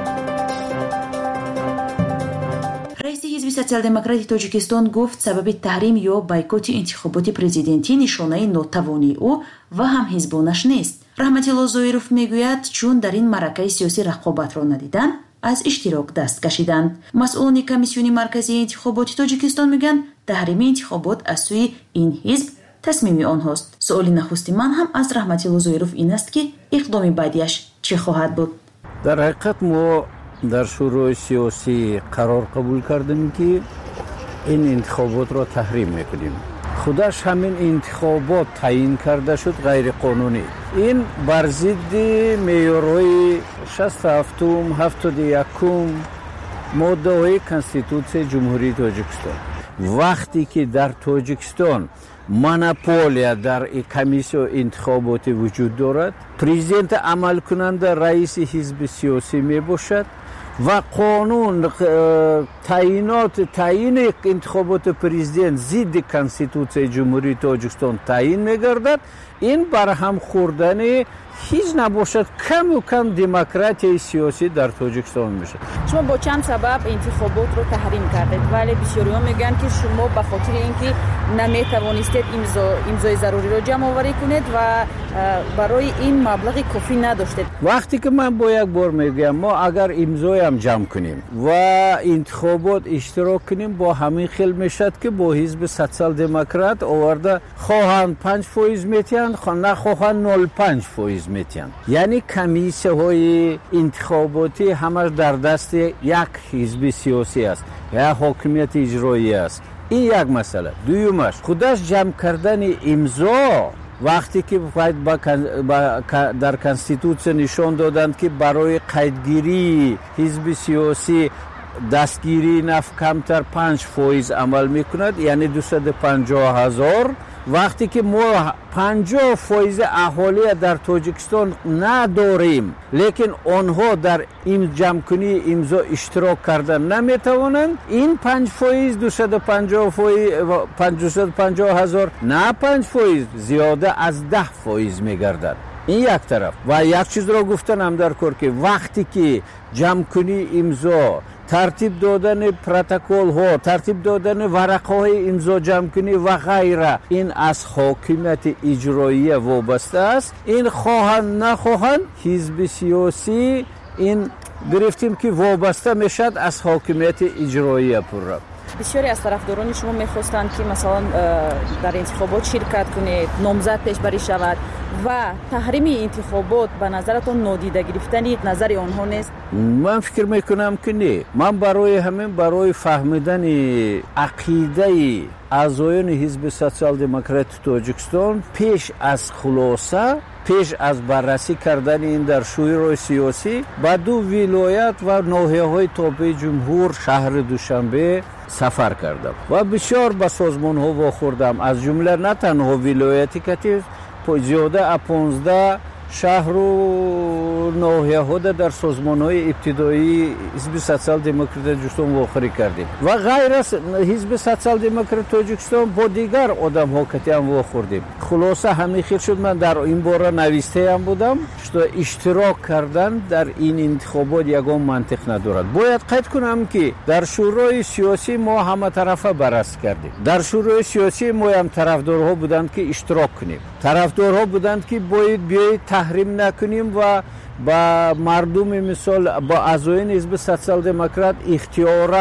رئیس حزب سوسیال دموکراتی تاجیکستان گفت سبب تحریم یا بایکوت انتخابات پرزیدنتی نشانه ناتوانی او و هم حزبانش نیست. رحمتالله ظاهروف میگوید چون در این معرکه سیاسی رقابت را ندیدن از اشتراک دست کشیدند. مسئولان کمیسیون مرکزی انتخابات تاجیکستان میگن تحریم انتخابات از سوی این حزب تصمیم آنهاست. سوال نخستی من هم از رحمتالله ظاهروف این است که اقدام بعدیش چه خواهد بود؟ در حقیقت ما در شورای سیاسی قرار قبول کردیم که این انتخابات را تحریم میکنیم. خودش همین انتخابات تعیین کرده شد غیر قانونی. این بر ضد معیارهای شصت و هفت هفتاد و یک ماده های کنستیتوسیون جمهوری تاجیکستان. وقتی که در تاجیکستان مونوپولیا در کمیسیون انتخابات وجود دارد، پرزیدنت عمل کننده رئیس حزب سیاسی می باشد و قانون تعیینات تعیین انتخابات پرزیدنت ضد کنستیتوسیون جمهوری تاجیکستان تعیین می‌گردد. این برهم خوردن هیچ نباشد کم و کم دموکراسی سیاسی در تاجیکستان میشه. شما با چند سبب انتخابات رو تحریم کردید ولی بسیاری‌ها میگن که شما به خاطر اینکه نمیتوانستید امضا امضای ضروری رو جمع آوری کنید و برای این مبلغ کافی نداشتید. وقتی که من با یک بار میگم ما اگر امضای هم جمع کنیم و انتخابات اشتراک کنیم با همین خیل میشد که با حزب سوسیال دموکرات آورده خواهند پنج فیصد میتین نه خواهند نود و پنج فیصد میتین. یعنی کمیسه های انتخاباتی همش در دست یک حزب سیاسی است یا حاکمیت اجرایی است. این یک مسئله. دویمش خودش جمع کردن امضا وقتی که در کنستیتوسیون نشان دادند که برای قیدگیری حزب سیاسی دستگیری نفت کمتر پنج فیصد عمل میکند، یعنی دویست و پنجاه هزار. وقتی که ما پنجاه فیصد اهالی در تاجیکستان نداریم لیکن آنها در این جمع کنی امضا اشتراک کردن نمیتوانند، این پنج فیصد دویست و پنجاه هزار نه پنج فیصد زیاده از ده فیصد میگردد. این یک طرف. و یک چیز را گفتنم در کار که وقتی که جمع کنی امضا، ترتیب دادن پروتکل ها، ترتیب دادن ورقه های امضا جمع کنی و غیره، این از حاکمیت اجرایی وابسته است. این خواهند نخواهند حزب سیاسی این گرفتیم که وابسته میشد از حاکمیت اجرایی پورا. بسیاری از طرفداران شما میخواستند که مثلا در انتخابات شرکت کنید، نامزد پیش بری شود و تحریم انتخابات به نظرتون نادیده گرفتنی نظر آنها نیست؟ من فکر میکنم که نه. من برای همین برای فهمیدن عقیده اعضایان حزب سوسیال دموکرات تاجیکستان پیش از خلاصه پیش از بررسی کردن این در شورای سیاسی با دو ولایت و ناحیه‌های تابع جمهور شهر دوشنبه سفر کردم و بسیار به سازمان ها واخوردم، از جمله نه تنها ولایتی که زیاده از پانزده شهر و ناحیه ها در سازمان های ابتدایی حزب سوسیال دموکرات تاجیکستان واخوری کردیم و غیر از حزب سوسیال دموکرات تاجیکستان با دیگر آدم ها که هم واخوردیم. خلاصه همین خیلی شد من در این باره نویسته هم بودم که اشتراک کردن در این انتخابات یگان منطق ندارد. باید قید کنم که در شورای سیاسی ما همه طرفه بررسی کردیم. در شورای سیاسی ما هم طرفدارها بودند که اشتراک کنیم، طرفدارها بودند که باید بیایید تحریم نکنیم و با مردم مثال با اعضایان حزب سوسیال دموکرات اختیاراً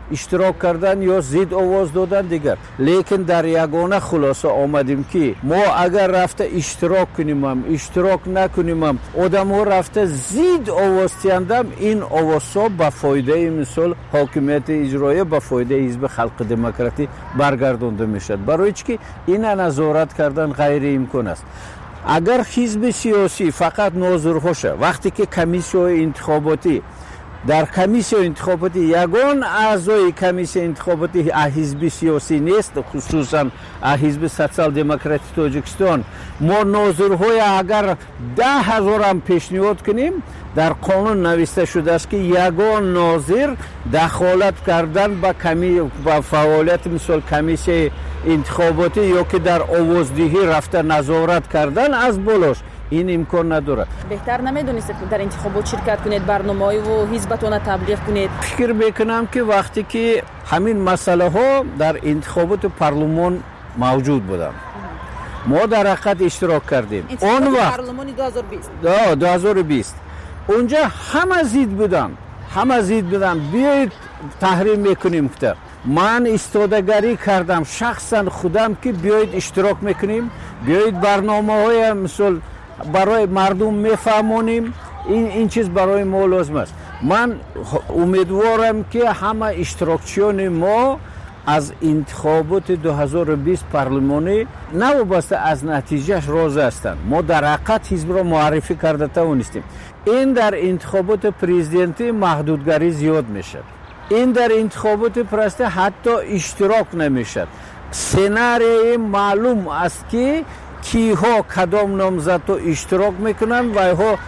اشتراک کردن یا زید آواز دادن دیگر. لیکن در یگانه خلاصه آمدیم که ما اگر رفته اشتراک کنیم هم اشتراک نکنیم هم آدم ها رفته زید آواز تیندم، این آواز ها به فایده مثل حاکمیت اجرایی به فایده حزب خلق دموکراتی برگردانده میشد. برای چی این نظارت کردن غیر امکان است. اگر حزب سیاسی فقط ناظرهاشه، وقتی که کمیسیون انتخاباتی در کمیسیون انتخاباتی یگان اعضای کمیسیون انتخاباتی حزب سیاسی نیست، خصوصا حزب سوسیال دموکراتی تاجیکستان، ما ناظرهای اگر ده هزار هم پیشنهاد کنیم، در قانون نوشته شده است که یگان ناظر دخالت کردن با کمی با فعالیت مثل کمیسیون انتخاباتی یا که در آوازدهی رفته نظارت کردن از بالاش این امکان نداره. بهتر نمیدونید در انتخابات شرکت کنید، برنامه‌ای و حزبتون تبلیغ کنید؟ فکر میکنم که وقتی که همین مسئله ها در انتخابات پارلمان موجود بودن، ما در حقیقت اشتراک کردیم. اون وقت پارلمان دو هزار و بیست دو هزار و بیست اونجا همه زید بودن، همه زید بودن بیایید تحریم میکنیم که من استادگاری کردم شخصا خودم که بیایید اشتراک میکنیم، بیایید برنامه های مثل برای مردم میفهمونیم، این این چیز برای ما لازم است. من امیدوارم که همه اشتراکچیان ما از انتخابات دو هزار و بیست پارلمانی نوابسته از نتیجهش راضی هستند. ما در حقیقت حزب را معرفی کرده توانستیم. این در انتخابات پرزیدنتی محدودگری زیاد میشد، این در انتخابات پرسته حتی اشتراک نمیشد. سناریوی معلوم است که کیها کدام نامزد تو اشتراک میکنن و ها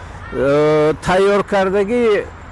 تیار کردگی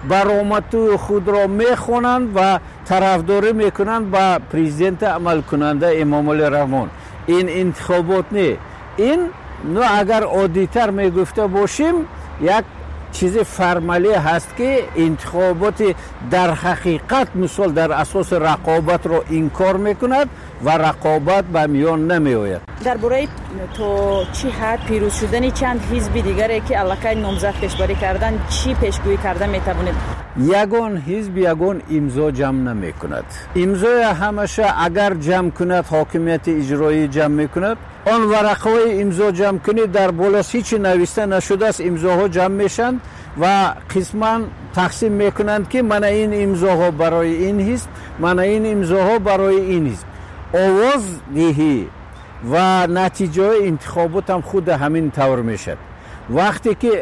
برآمد خود را میخونند و طرفداری میکنند با پرزیدنت عمل کننده امام علی رحمان. این انتخابات نه، این نو اگر عادی‌تر میگفته باشیم یک چیز فرمالی هست که انتخابات در حقیقت مثل در اساس رقابت را انکار میکند و رقابت به میان نمی آید. درباره تو چی حد پیروز شدن چند حزب دیگری که علاقه نامزد پیشبری کردن چی پیشگویی کرده میتوانید؟ یگان حزب یگان امضا جمع نمی کند. امضای همیشه اگر جمع کند حاکمیت اجرایی جمع میکند، آن ورقهای امضا جمع کنید در بالاش هیچ نوشته نشده است، امضاها جمع میشن و قسما تقسیم میکنند که من این امضاها برای این حزب، من این امضاها برای این حزب. آواز دهی و نتیجه انتخابات هم خود همین طور میشد. وقتی که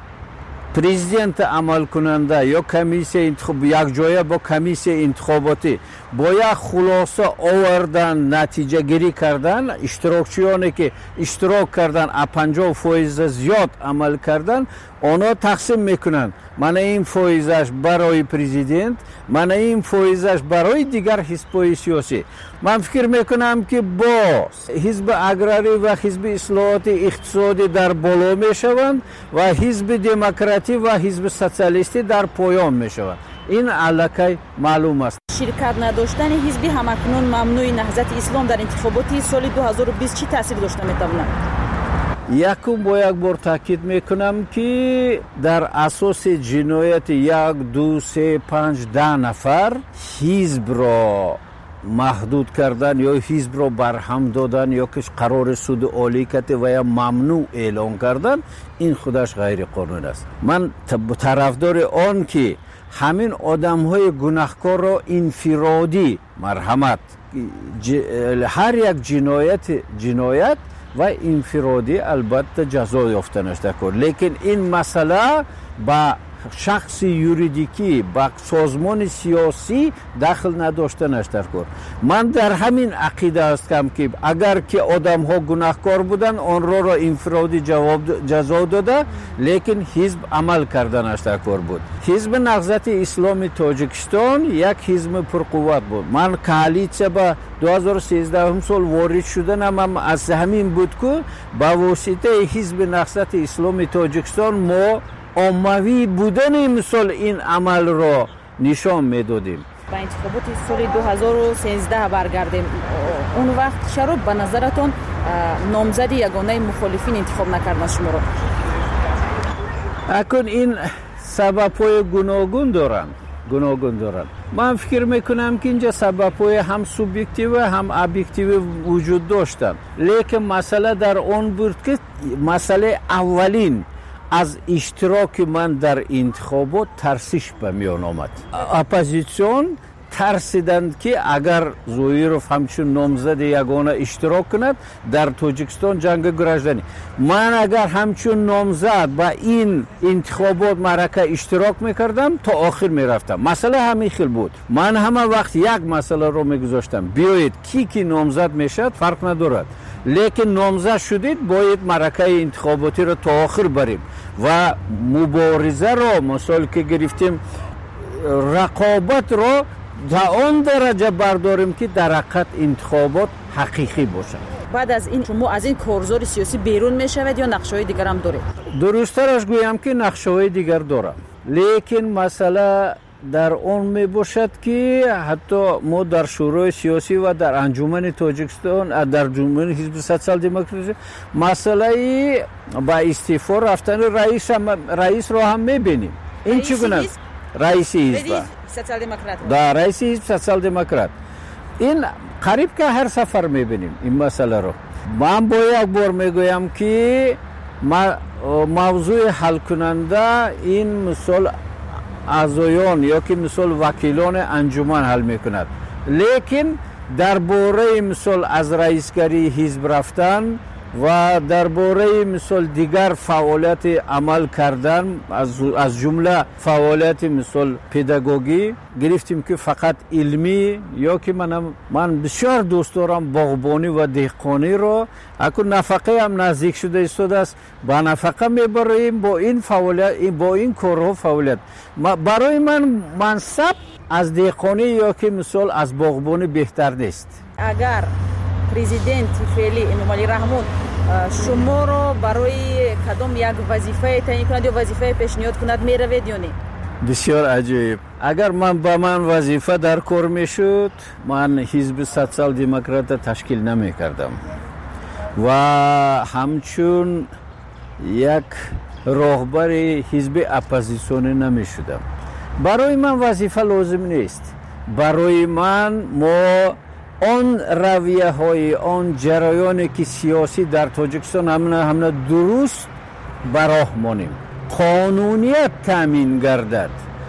پرزیدنت عمل کننده یا کمیسیون انتخاب یک جای با کمیسیون انتخاباتی با یک خلاصه آوردن نتیجه گیری کردن، اشتراکچیانی که اشتراک کردن پنجاه فیصد زیاد عمل کردن، آنها تقسیم میکنن من این فایزش برای پرزیدنت، من این فایزش برای دیگر حزب‌های سیاسی. من فکر میکنم که با حزب اگراری و حزب اصلاحات اقتصادی در بالا میشوند و حزب دموکراتی و حزب سوسیالیستی در پایان میشوند. این علاقه معلوم است. شرکت نداشتن حزبی همکنون ممنوع نهضت اسلام در انتخابات سال دو هزار و بیست چی تاثیر داشته میتواند؟ یکم با یک بار تاکید میکنم که در اساس جنایت یک دو سه پنج ده نفر حزب را محدود کردن یا حزب را برهم دادن یا که قرار سود عالی کرده و یا ممنوع اعلان کردن، این خودش غیر قانون است. من طرفدار آن که همین آدم های گناهکار را انفرادی مرحمت، هر یک جنایت جنایت و انفرادی البته جزا یافتنش دکر، لیکن این مسئله با شخص یوریدیکی با سازمان سیاسی دخل نداشتنش در کار. من در همین عقیده هستم که اگر که آدم ها گناهکار بودن آن را را انفرادی جواب جزا داده، لیکن حزب عمل کردنش در کار بود. حزب نهضت اسلامی تاجیکستان یک حزب پرقوت بود. من کالیسیا با دو هزار و سیزده سال وارد شدنم هم از همین بود که با واسطه حزب نهضت اسلامی تاجیکستان ما عمومی بودن مثل این عمل را نشان میدادیم. با انتخابات سال دو هزار و سیزده برگردیم، اون وقت چرا به نظرتون نامزد یگانه مخالفین انتخاب نکردن شما را؟ اکنون این سبب‌های گوناگون دارند. گوناگون دارد. من فکر میکنم که اینجا سبب‌های هم سوبیکتیو هم ابجکتیو وجود داشتند، لیکن مسئله در اون بود که مسئله اولین از اشتراک من در انتخابات ترسیش به میان آمد. اپوزیسیون ترسیدند که اگر زویروف همچون نامزد یگانه اشتراک کند در تاجیکستان جنگ گراژدنی، من اگر همچون نامزد با این انتخابات معرکه اشتراک میکردم تا آخر میرفتم. مسئله همین خیل بود. من همه وقت یک مسئله رو میگذاشتم، بیایید کی کی نامزد میشد فرق ندارد، لیکن نامزد شدید باید معرکه انتخاباتی رو تا آخر بریم و مبارزه رو مثال که گرفتیم رقابت رو تا اون درجه برداریم که در حقیقت انتخابات حقیقی باشه. بعد از این شما از این کارزار سیاسی بیرون میشوید یا نقشه‌های دیگر هم دارید؟ درست‌ترش گویم که نقشه‌های دیگر دارم، لیکن مسئله در اون می باشد که حتی ما در شورای سیاسی و در انجمن تاجیکستان در انجمن حزب سوسیال دموکراسی مسئله با استعفا رفتن رئیس رئیس رو هم می‌بینیم. این چگونه است؟ رئیس حزب سوسیال دموکرات در رئیس حزب سوسیال دموکرات این قریب که هر سفر می‌بینیم این مسئله رو. من با یک بار میگویم که موضوع حل کننده این مثال اعضایان یا که مثال وکیلان انجمن حل میکند، لیکن درباره مثال از رئیسگری حزب رفتن و درباره مثال دیگر فعالیت عمل کردن از از جمله فعالیت مثال پداگوژی گرفتیم که فقط علمی یا که من من بسیار دوست دارم باغبانی و دهقانی رو اکنون نفقه هم نزدیک شده ایستاده است، با نفقه میبریم با این فعالیت با این کارها فعالیت. برای من منصب از دهقانی یا که مثال از باغبانی بهتر نیست. اگر پرزیدنت فعلی امامعلی رحمون شما رو برای کدام یک وظیفه تعیین کند یا وظیفه پیشنهاد کند میروید یا نه؟ بسیار عجیب. اگر من با من وظیفه در کار میشد من حزب سوسیال دموکرات تشکیل نمی کردم و همچون یک راهبر حزب اپوزیسیونی نمی شدم. برای من وظیفه لازم نیست. برای من ما آن رویه های آن جریانی که سیاسی در تاجیکستان همه همه درست براه مانیم، قانونیت تامین گردد،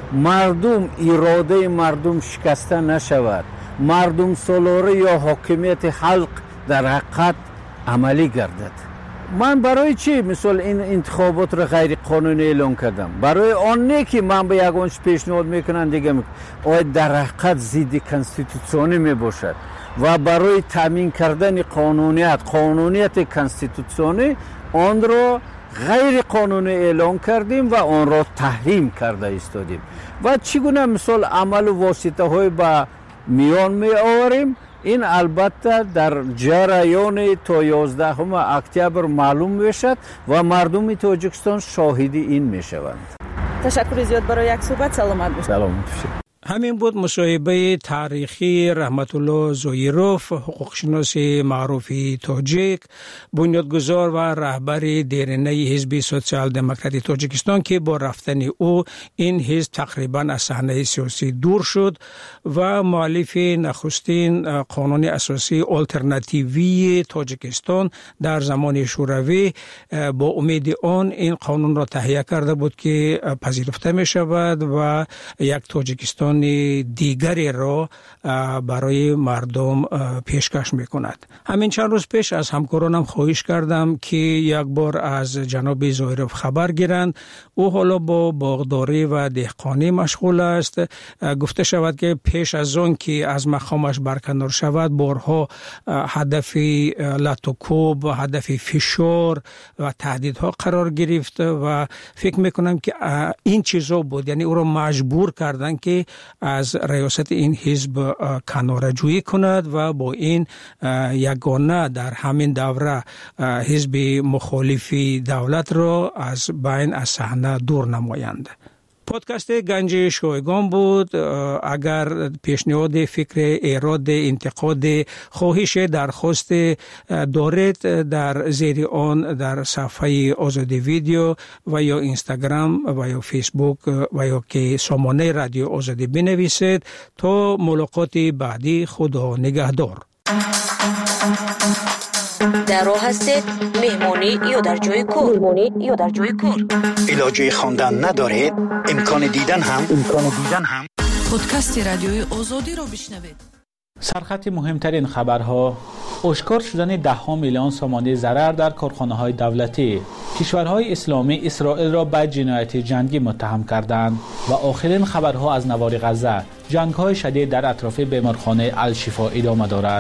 مردم اراده مردم شکسته نشود، مردم سالاره یا حاکمیت خلق در حقیقت عملی گردد. من برای چی مثلا این انتخابات را غیر قانونی اعلام کردم؟ برای آن نه که من به یگانش پیشنهاد میکنم دیگه آید در حقیقت ضد کانستیتوسیونی می باشد و برای تامین کردن قانونیت قانونیت کانستیتوسیونی آن را غیر قانونی اعلام کردیم و آن را تحریم کرده ایستادیم و چگونه مثال عمل و واسطه های با میان می آوریم. این البته در جریان تا یازدهم اکتبر معلوم میشد و مردم تاجیکستان شاهدی این میشوند. تشکر زیاد برای یک صحبت. سلامت باشید. سلامت باشید. همین بود مصاحبه تاریخی رحمت الله زویروف، حقوقشناس معروفی تاجیک، بنیادگذار و رهبر دیرینه حزب سوسیال دموکراتی تاجیکستان که با رفتن او این حزب تقریبا از صحنه سیاسی دور شد و مؤلف نخستین قانون اساسی آلترناتیوی تاجیکستان در زمان شوروی با امید آن این قانون را تهیه کرده بود که پذیرفته می شود و یک تاجیکستان دیگری را برای مردم پیشکش میکند. همین چند روز پیش از همکارانم خواهش کردم که یک بار از جناب زویروف خبر گیرند. او حالا با باغداری و دهقانی مشغول است. گفته شود که پیش از آن که از مقامش برکنار شود بارها هدف لطوکوب و هدف فشار و تهدیدها قرار گرفت و فکر میکنم که این چیزا بود، یعنی او را مجبور کردن که از ریاست این حزب کناره‌جویی کند و با این یگانه در همین دوره حزب مخالف دولت را از بین از صحنه دور نمایند. پادکست گنج شایگان بود. اگر پیشنهاد، فکر، ایراد، انتقاد، خواهش، درخواست دارید در زیر آن در صفحه آزادی ویدیو و یا اینستاگرام و یا فیسبوک و یا که سامانه رادیو آزادی بنویسید. تا ملاقات بعدی، خدا نگهدار. در راه هستید، مهمانی یا در جای کار، مهمانی یا در جای کار، علاجه خواندن ندارید، امکان دیدن هم امکان دیدن هم پادکست رادیوی آزادی رو بشنوید. سرخط مهمترین خبرها: اشکار شدن ده ها میلیون سامانه ضرر در کارخانه‌های دولتی. کشورهای اسلامی اسرائیل را به جنایت جنگی متهم کردند. و آخرین خبرها از نوار غزه: جنگ‌های شدید در اطراف بیمارخانه الشفا ادامه دارد.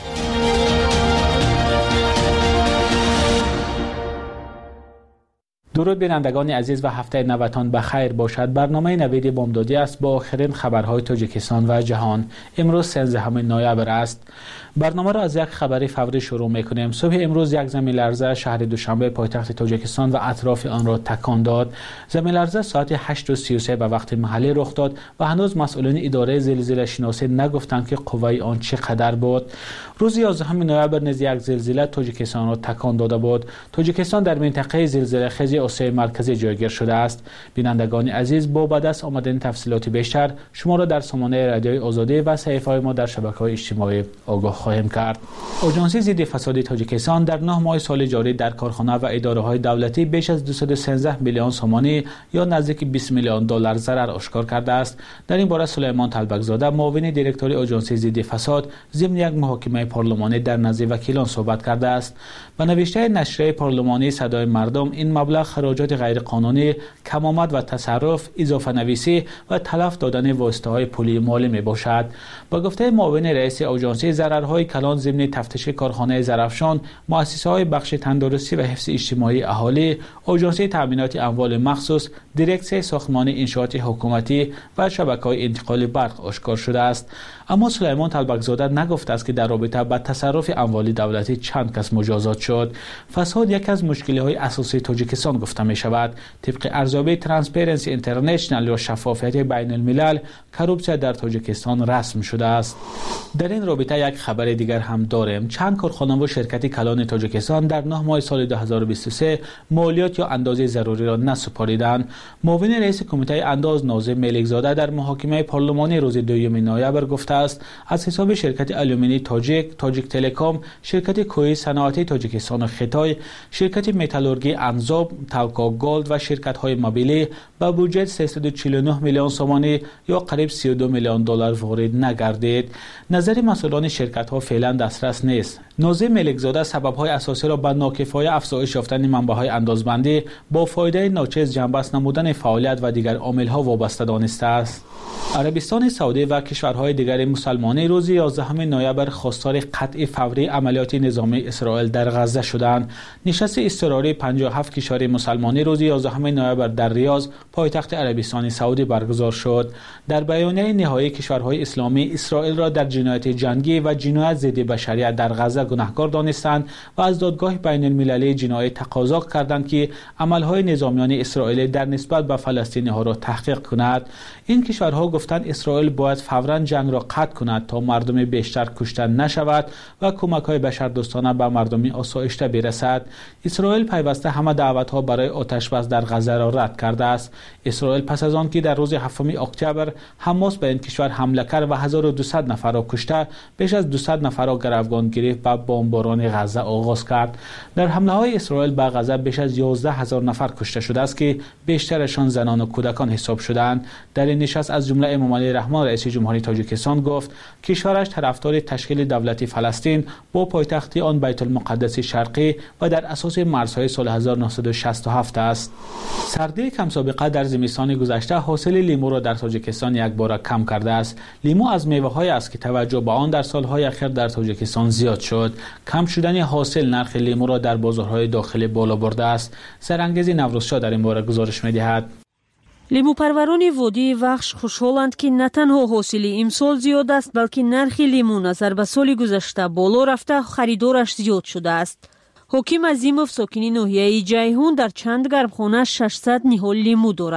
درود بینندگان عزیز و هفته نوتان بخیر باشد. برنامه نوید بامدادی است با آخرین خبرهای تاجیکستان و جهان. امروز سیزدهم نوامبر است. برنامه را از یک خبر فوری شروع می‌کنیم. صبح امروز یک زمین لرزه شهر دوشنبه پایتخت تاجیکستان و اطراف آن را تکان داد. زمین لرزه ساعت هشت و سی و سه به وقت محلی رخ داد و هنوز مسئولین اداره زلزله شناسی نگفتند که قوه آن چقدر بود. روز یازدهم نوامبر نیز یک زلزله تاجیکستان را تکان داده بود. تاجیکستان در منطقه زلزله خیزی آسیای مرکزی جایگیر شده است. بینندگان عزیز، با به دست آمدن تفصیلات بیشتر شما را در سامانه رادیوی آزادی و صفحه‌های ما در شبکه‌های اجتماعی آگاه خواهیم کرد. آژانس ضد فساد تاجیکستان در نه ماه سال جاری در کارخانه و اداره‌های دولتی بیش از دویست و سیزده میلیون سومانی یا نزدیک بیست میلیون دلار ضرر آشکار کرده است. در این باره سلیمان طلبک‌زاده، معاون دیرکتوری آژانس ضد فساد، ضمن یک محاکمه پارلمانی در نزد وکیلان صحبت کرده است. به نوشته نشریه پارلمانی صدای مردم، این مبلغ خراجات غیرقانونی، کمامد و تصرف، اضافه نویسی و تلف دادن واسطه‌های پولی مالی میباشد. با گفته معاون رئیس آژانس، ضررهای کلان ضمن تفتیش کارخانه زرافشان، مؤسسه‌های بخش تندرستی و حفظ اجتماعی اهالی، آژانس تامینات اموال مخصوص، دیرکسیون ساختمان انشاءات حکومتی و شبکه‌های انتقال برق آشکار شده است. اما سلیمان طلبک‌زاده نگفته است که در رابطه با تصرف اموال دولتی چند کس مجازات شد. فساد یک از مشکل‌های اساسی تاجیکستان گفته می شود. طبق ارزیابی ترانسپرنسی اینترنشنال یا شفافیت بین الملل، کروپسیا در تاجیکستان رسم شده است. در این رابطه یک خبر دیگر هم داریم. چند کارخانه و شرکت کلان تاجیکستان در نه ماه سال دو هزار و بیست و سه مالیات یا اندازه ضروری را نسپاریدند. معاون رئیس کمیته انداز ناظم ملکزاده در محاکمه پارلمانی روز دوم نوامبر گفته است از حساب شرکت آلومینی تاجیک، تاجیک تلکام، شرکت کوی صنعتی تاجیکستان و خطای، شرکت متالورگی انزاب، تالکا گولد و شرکت‌های موبیلی با بودجه سیصد و چهل و نه میلیون سومانی یا قریب سی و دو میلیون دلار وارد نگردید. نظر مسئولان شرکت‌ها فعلا دسترس نیست. ناظم ملکزاده سبب‌های اساسی را به ناکفای افزایش یافتن منبع‌های اندازبندی با فایده ناچیز جنبست نمودن فعالیت و دیگر عامل‌ها وابسته دانسته است. عربستان سعودی و کشورهای دیگر مسلمانی روز یازدهم نوامبر خواستار قطع فوری عملیات نظامی اسرائیل در غزه شدند. نشست اضطراری پنجاه و هفت کشور مسلمانی روز یازدهم نوامبر در ریاض، پایتخت عربستان سعودی برگزار شد. در بیانیه نهایی کشورهای اسلامی اسرائیل را در جنایت جنگی و جنایت ضد بشریت در غزه گناهکار دانستند و از دادگاه بین المللی جنایی تقاضا کردند که عملهای نظامیان اسرائیل در نسبت به فلسطینی‌ها را تحقیق کند. این کشورها گفتند اسرائیل باید فوراً جنگ را قطع کند تا مردم بیشتر کشته نشود و کمک‌های بشردوستانه به مردم آسایشته برسد. اسرائیل پیوسته همه دعوت‌ها برای آتش‌بس در غزه را رد کرده است. اسرائیل پس از آن که در روز هفتم اکتبر حماس به این کشور حمله کرد و هزار و دویست نفر را کشته، بیش از دویست نفر را گروگان گرفت و بمباران غزه آغاز کرد. در حمله‌های اسرائیل به غزه بیش از یازده هزار نفر کشته شده است که بیشترشان زنان و کودکان حساب شدند. در این نشست از جمله امام علی رحمان رئیس جمهوری تاجیکستان گفت کشورش طرفدار تشکیل دولت فلسطین با پایتخت آن بیت المقدس شرقی و در اساس مرزهای سال هزار و نهصد و شصت و هفت است. سردی کم سابقه در زمستان گذشته حاصل لیمو را در تاجیکستان یک بار کم کرده است. لیمو از میوه‌هایی است که توجه به آن در سالهای اخیر در تاجیکستان زیاد شد. کم شدن حاصل نرخ لیمو را در بازارهای داخلی بالا برده است. سرانگیزی نوروزشاه در این باره گزارش می‌دهد. لیموپرورانی وادی وخش خوشحالند که نه تنها حاصل امسال زیاد است بلکه نرخ لیمو نظر به سال گذشته بالا رفته خریدارش زیاد شده است. حکیم عظیموف ساکنی ناحیه جیهون در چند گرمخانه ششصد نهال لیمو دارد.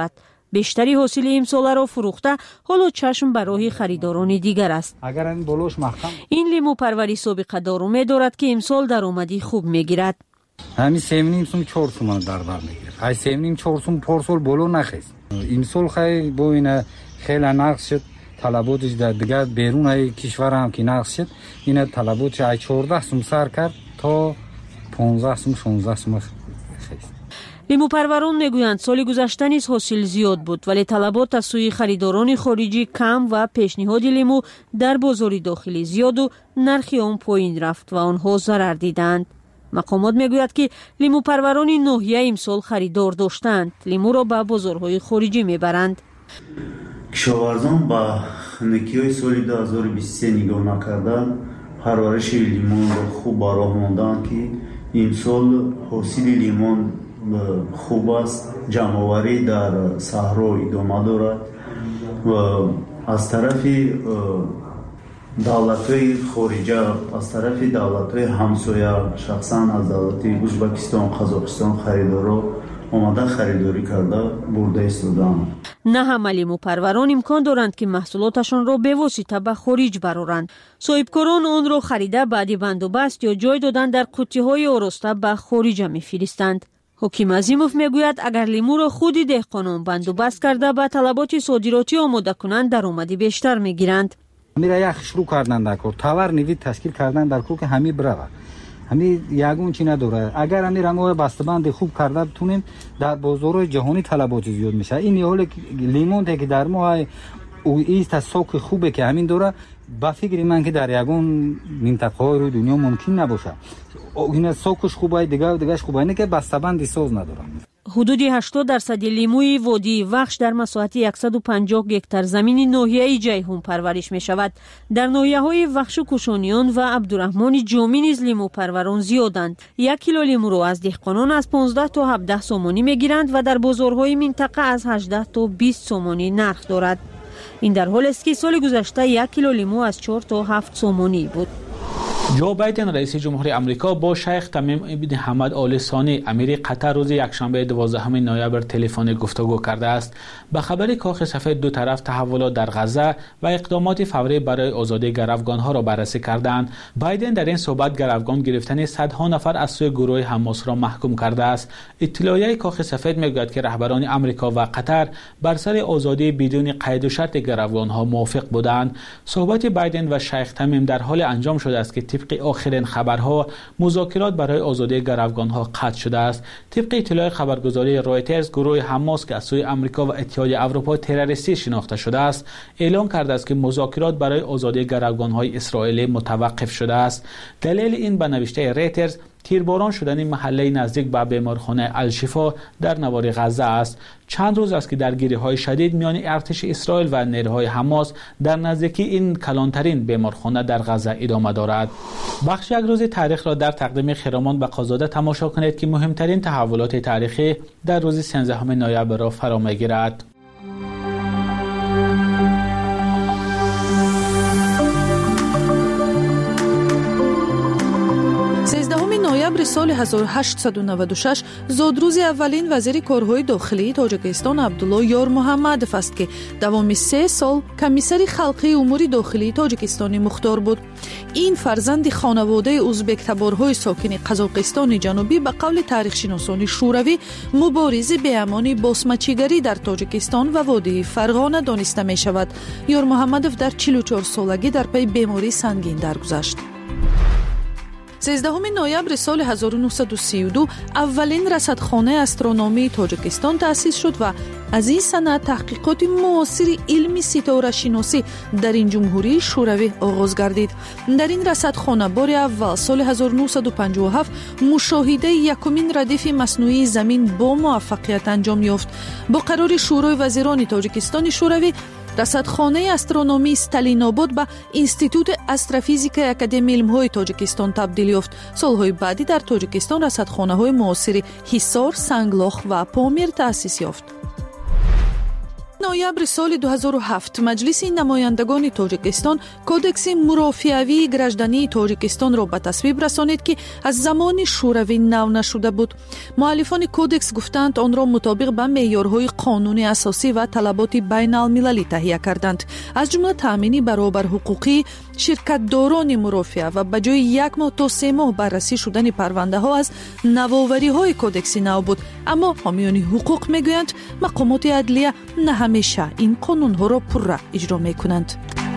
بیشتری حاصل امسال را فروخته، حالا چشم به راه خریداران دیگر است. این لیمو پروری سابقه دار می‌دارد که امسال درآمدی خوب می‌گیرد. همین سیمنیم سوم چهار تومان در بر می‌گیرد. های سیمنیم چهار توم پارسال بالا نخست. امسال خیلی با این خیلی نقص شد. طلباتش در دیگر بیرون های کشور هم که نقص شد. این طلباتش های چهارده توم سر کرد تا پانزده توم شانزده توم خست. لیمو پروران میگویند سال گذشته نیز حاصل زیاد بود، ولی طلبات از سوی خریداران خارجی کم و پیشنهاد لیمو در بازار داخلی زیاد و نرخ آن پایین رفت و آنها ضرر دیدند. مقامات میگوید که لیمو پروران ناحیه امسال خریدار داشتند، لیمو را به بازارهای خارجی میبرند. کشاورزان با خنکی‌های سال دو هزار و بیست و سه نگاه نکردن، پرورش لیمون را خوب با راه ماندن که امسال حاصل لیمون خوب است. جمع‌آوری در صحرا ادامه دارد و از طرف دولت‌های خارجی، از طرف دولت‌های همسایه، شخصاً از دولت ازبکستان، قزاقستان خریدارا آمده خریداری کرده برده ایستادند. نه همه لیمو پروران امکان دارند که محصولاتشان را به واسطه به خارج برارند. صاحبکاران آن را خریده بعد بندوبست یا جای دادن در قوطی‌های آراسته به خارج می‌فرستند. حکیم عظیموف میگوید اگر لیمو را خودی دهقانان بندوبست کرده به طلبات صادراتی آماده کنند درآمدی بیشتر میگیرند. میره یک شروع کردن در کار، تاور نوید تشکیل کردن در کار که همین برابر همین یگون چی نداره. اگر همین رنگ‌های بسته‌بند خوب کرده بتونیم در بازار جهانی طلبات زیاد میشه. این حال لیمون که در ما او ایست ساک خوبه که همین دوره با فکر من که در یگون منطقه‌های رو دنیا ممکن نباشه. این ساکش خوبه، دیگه دیگهش خوبه، اینه که بسته‌بند ساز نداره. حدود هشتاد درصد لیموی وادی وخش در مساحت صد و پنجاه هکتار زمین ناحیه جیهون پرورش می شود. در ناحیه‌های وخش و کوشانیان و عبدالرحمن جامی نیز لیمو پروران زیادند. یک کیلو لیمو را از دهقانان از پانزده تا هفده سومانی می گیرند و در بازارهای منطقه از هجده تا بیست سومانی نرخ دارد. این در حالی است که سال گذشته یک کیلو لیمو از چهار تا هفت سومانی بود. جو بایدن رئیس جمهوری آمریکا با شیخ تمیم بن حمد آل ثانی امیر قطر روز یکشنبه دوازدهم نوامبر تلفنی گفتگو کرده است. به خبر کاخ سفید دو طرف تحولات در غزه و اقدامات فوری برای آزادی گروگان‌ها را بررسی کردند. بایدن در این صحبت گروگان گرفتن صدها نفر از سوی گروه حماس را محکوم کرده است. اطلاعیه کاخ سفید میگوید که رهبران آمریکا و قطر بر سر آزادی بدون قید و شرط گروگان‌ها موافق بودند. صحبت بایدن و شیخ تمیم در حال انجام شده است که طبق آخرین خبرها مذاکرات برای آزادی گروگان‌ها قطع شده است. طبق اطلاع خبرگزاری رایترز گروه حماس که از سوی آمریکا و اتحادیه اروپا تروریستی شناخته شده است اعلام کرده است که مذاکرات برای آزادی گروگان‌های اسرائیلی متوقف شده است. دلیل این به نوشته رایترز تیرباران شدن محله نزدیک به بیمارخانه الشفا در نوار غزه است. چند روز است که درگیری‌های شدید میان ارتش اسرائیل و نیروهای حماس در نزدیکی این کلانترین بیمارخانه در غزه ادامه دارد. بخش یک روز تاریخ را در تقدیم خرامان بقازاده تماشا کنید که مهمترین تحولات تاریخی در روز سیزدهم نوامبر را فرا می‌گیرد. نوامبر سال هزار و هشتصد و نود و شش زادروز اولین وزیر کارهای داخلی تاجیکستان عبدالله یار محمدов است که دوامی سه سال کمیسر خلقی امور داخلی تاجیکستان مختار بود. این فرزند خانواده ازبک تبارهای ساکن قزاقستان جنوبی به قول تاریخ شناسان شوروی مبارز به امان باسمچیگری در تاجیکستان و وادی فرغانه دانسته می شود. یار محمدов در چهل و چهار سالگی در پی بیماری سنگین درگذشت. سیزدهم نوامبر سال هزار و نهصد و سی و دو اولین رصدخانه استرونومی تاجیکستان تأسیس شد و از این سنه تحقیقات معاصر علمی ستاره شناسی در این جمهوری شوروی آغاز گردید. در این رصدخانه بار اول سال هزار و نهصد و پنجاه و هفت مشاهده یکمین ردیف مصنوعی زمین با موفقیت انجام یافت. با قرار شورای وزیران تاجیکستان شوروی رصدخانه استرونومی استالیناباد به اینستیتوت استروفیزیک اکادمی علم‌های تاجیکستان تبدیل یافت. سالهای بعدی در تاجیکستان رصدخانه‌های معاصر حصار، سنگلاخ و پامیر تأسیس یافت. نوامبر سال دو هزار و هفت مجلس نمایندگان تاجیکستان کودکس مرافعه‌ای گراجدانی تاجیکستان را به تصویب رسانید که از زمان شوروی نو نشده بود. مؤلفان کودکس گفتند آن را مطابق به معیارهای قانون اساسی و طلبات بین المللی تهیه کردند، از جمله تامین برابر حقوقی شرکت‌داران مرافعه و به جای یک ماه تا سه ماه بررسی شدن پرونده ها از نوآوری های کودکس نو بود. اما حامیان حقوق میگویند مقامات عدلیه نه همیشه این قانون ها را پررا اجرا میکنند.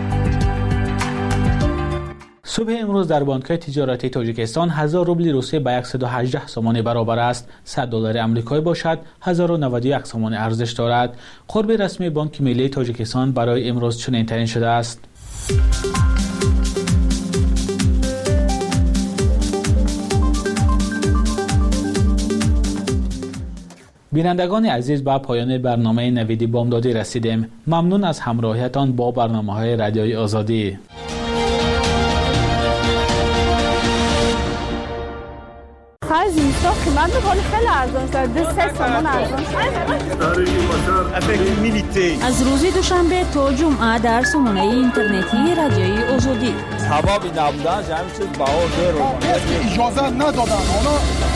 صبح امروز در بانک‌های تجارتی تاجیکستان هزار روبل روسیه به صد و هجده سوم برابر است. صد دلار آمریکایی باشد هزار و نود و یک سوم ارزش دارد. قرب رسمی بانک ملی تاجیکستان برای امروز چنین تعیین شده است. بینندگان عزیز، به پایان برنامه نویدی بامدادی رسیدیم. ممنون از همراهیتان با برنامه‌های رادیوی آزادی. خرج اینستا قیمت می‌کنه خیلی ارزان شده، سه تومان ارزان شده. از روز دوشنبه تا جمعه در سامانه اینترنتی رادیوی آزادی. سبب نبودن جمع چیز بهار داره. اجازه ندادن اونا.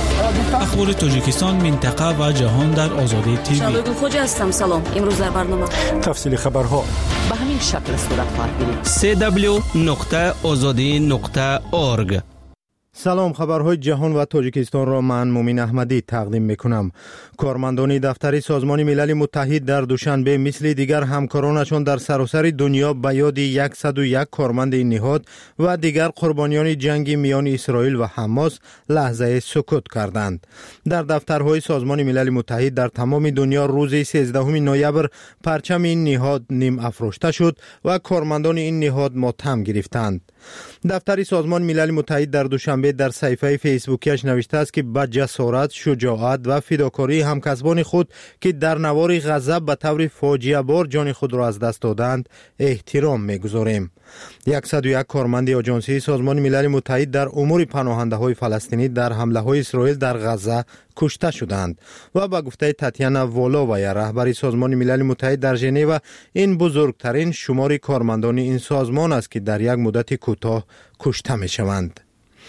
اخبار تاجیکستان، منطقه و جهان در آزادی تیوی. شادو خوجا هستم. سلام. امروز در برنامه تفصیل خبرها به همین شکل صورت خواهد گرفت. سی دبلیو نقطه آزادی نقطه اورگ. سلام، خبرهای جهان و تاجیکستان را من مومین احمدی تقدیم میکنم. کارمندان دفتر سازمان ملل متحد در دوشنبه مثل دیگر همکارانشان در سراسر دنیا به یاد صد و یک کارمند این نهاد و دیگر قربانیان جنگ میان اسرائیل و حماس لحظه سکوت کردند. در دفترهای سازمان ملل متحد در تمام دنیا روز سیزدهم نوامبر پرچم این نهاد نیم افروشته شد و کارمندان این نهاد ماتم گرفتند. دفتر سازمان ملل متحد در دوشنبه در صفحه فیسبوکیش نوشته است که با جسارت، شجاعت و فداکاری همکسبان خود که در نوار غزه به طور فاجعه بار جان خود را از دست دادند احترام می‌گذاریم. صد و یک کارمند آژانسی سازمان ملل متحد در امور پناهنده های فلسطینی در حمله های اسرائیل در غزه کشته شدند و با گفته تاتیانا ولوویا رهبر سازمان ملل متحد در ژنو این بزرگترین شمار کارمندان این سازمان است که در یک مدت کوتاه کشته می شوند.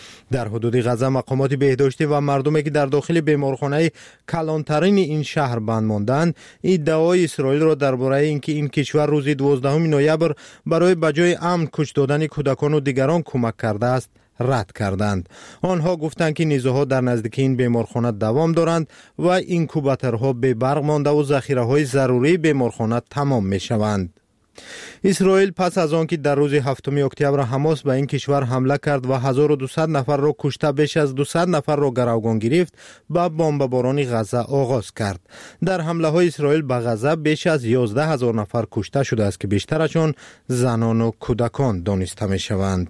در حدود غزه مقامات بهداشتی و مردمی که در داخل بیمارخانه کلانترین این شهر بند ماندند ادعای اسرائیل را درباره اینکه این کشور روز دوازدهم نوامبر برای بجای امن کش دادن کودکان و دیگران کمک کرده است رد کردند. آنها گفتند که نیزه‌ها در نزدیکی این بیمارخانه دوام دارند و اینکوباتورها به برق مانده و ذخیره‌های ضروری بیمارخانه تمام می‌شوند. اسرائیل پس از آنکه در روز هفتم اکتبر حماس به این کشور حمله کرد و هزار و دویست نفر را کشته بیش از دویست نفر را گروگان گرفت با بمباران غزه آغاز کرد. در حمله های اسرائیل به غزه بیش از یازده هزار نفر کشته شده است که بیشترشان زنان و کودکان دانسته می شوند.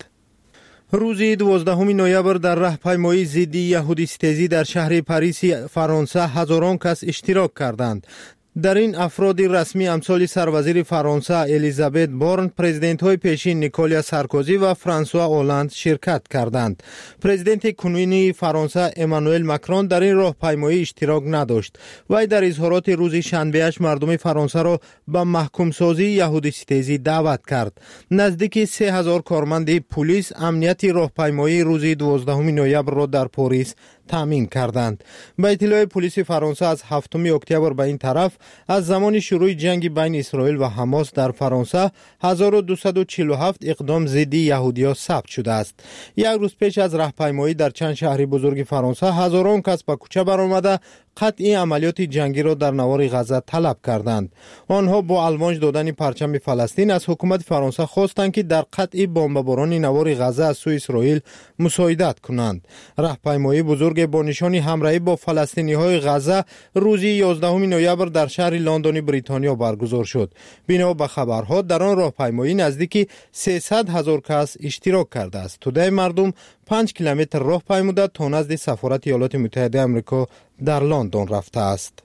روز دوازدهم نوامبر در راهپیمایی ضد یهودی ستیزی در شهر پاریس فرانسه هزاران کس اشتراک کردند. در این افراد رسمی امثال سروزیر فرانسه الیزابت بورن، پرزیدنت های پیشین نیکولیا سارکوزی و فرانسوا اولاند شرکت کردند. پرزیدنت کنونی فرانسه امانوئل ماکرون در این راهپیمایی اشتراک نداشت. وی در اظهارات روز شنبه‌اش مردم فرانسه را به محکوم سازی یهودی ستیزی دعوت کرد. نزدیک سه هزار کارمند پلیس امنیت راهپیمایی روز دوازدهم نوامبر را در پاریس تامین کردند. به اطلاع پلیس فرانسه از هفتم اکتبر به این طرف از زمان شروع جنگ بین اسرائیل و حماس در فرانسه هزار و دویست و چهل و هفت اقدام ضد یهودیان ثبت شده است. یک روز پیش از راهپیمایی در چند شهر بزرگ فرانسه هزاران کس به کوچه برآمده قطعی عملیات جنگی را در نوار غزه طلب کردند. آنها با الوانج دادن پرچم فلسطین از حکومت فرانسه خواستند که در قطع بمباران نوار غزه از سوی اسرائیل مساعدت کنند. راهپیمایی بزرگ با نشان همراهی با فلسطینی‌های غزه روز یازدهم نوامبر در شهر لندن بریتانیا برگزار شد. بنا به خبرها در آن راهپیمایی نزدیک سیصد هزار کس اشتراک کرده است. توده مردم پنج کیلومتر راه پیموده تا نزد سفارت ایالات متحده آمریکا در لندن رفته است.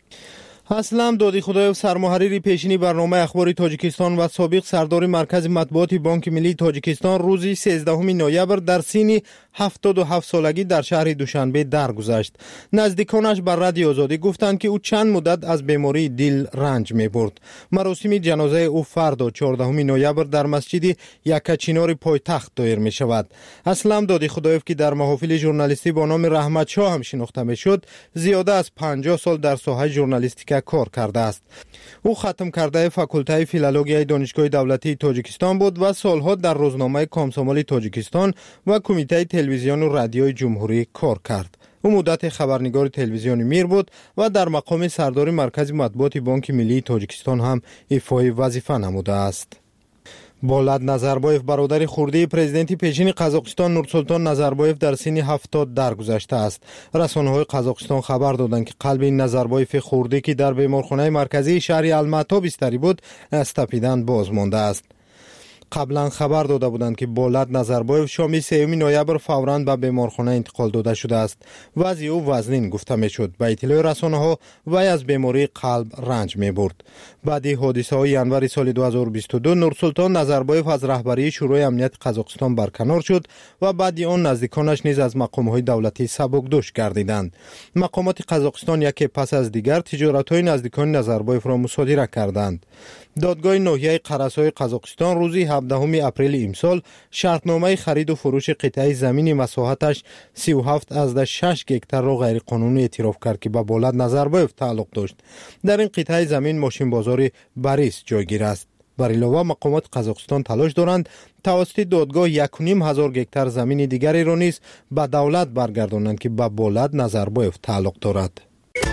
اسلم دادی خدایو سرمحرر پیشینی برنامه اخبار تاجیکستان و سابق سردار مرکز مطبوعات بانک ملی تاجیکستان روز سیزدهم نوامبر در سین هفتاد و هفت سالگی در شهر دوشنبه درگذشت. نزدیکانش بر رادیو آزادی گفتند که او چند مدت از بیماری دل رنج می‌برد. مراسم جنازه او فردا چهاردهم نوامبر در مسجد یکاچینار پایتخت دایر می‌شود. اسلم دادی خدایف که در محافل ژورنالیستی با نام رحمت شاه هم شناخته می‌شد، زیاده از پنجاه سال در ساحه ژورنالیستیک کار کرده است. او ختم کرده فاکولته فیلولوژی دانشگاه دولتی تاجیکستان بود و سالها در روزنامه کامسومال تاجیکستان و کمیته تلویزیون و رادیوی جمهوری کار کرد. او مدت خبرنگار تلویزیون میر بود و در مقام سردار مرکز مطبوعات بانک ملی تاجیکستان هم ایفای وظیفه نموده است. بولاد نظربایف برادر خردی پرزیدنت پیشین قزاقستان نورسلطان نظربایف در سن هفتاد درگذشته است. رسانه‌های قزاقستان خبر دادند که قلب این نظربایف خردی که در بیمارخانه مرکزی شهر الماتا بستری بود از تپیدن باز مانده است. قبلا خبر داده بودند که بولاد نظربایف شام سوم نوامبر فوراً به بیمارخانه انتقال داده شده است. وضع او وزنین گفته میشد. به اطلاع رسانه‌ها وی از بیماری قلب رنج می‌برد. بعد حادثه های ینور سال دو هزار و بیست و دو نورسلطان نظربایف از رهبری شورای امنیت قزاقستان برکنار شد و بعد آن نزدیکانش نیز از مقام‌های دولتی سبکدوش گردیدند. مقامات قزاقستان یکی پس از دیگر تجارت‌های نزدیکان نظربایف را مصادره کردند. دادگاه ناحیه قرص‌های قزاقستان روز هفدهم اپریل امسال شرطنامه خرید و فروش قطعه زمین مساحتش سی و هفت ازده شش گکتار را غیرقانونی اعتراف کرد که به بولاد نظربایف تعلق داشت. در این قطعه زمین ماشین بازار بریس جایگیر است. بر علاوه مقامات قزاقستان تلاش دارند توسط دادگاه یک و نیم هزار گکتار زمین دیگری را نیز به دولت برگردانند که به بولاد نظربایف تعلق دارد.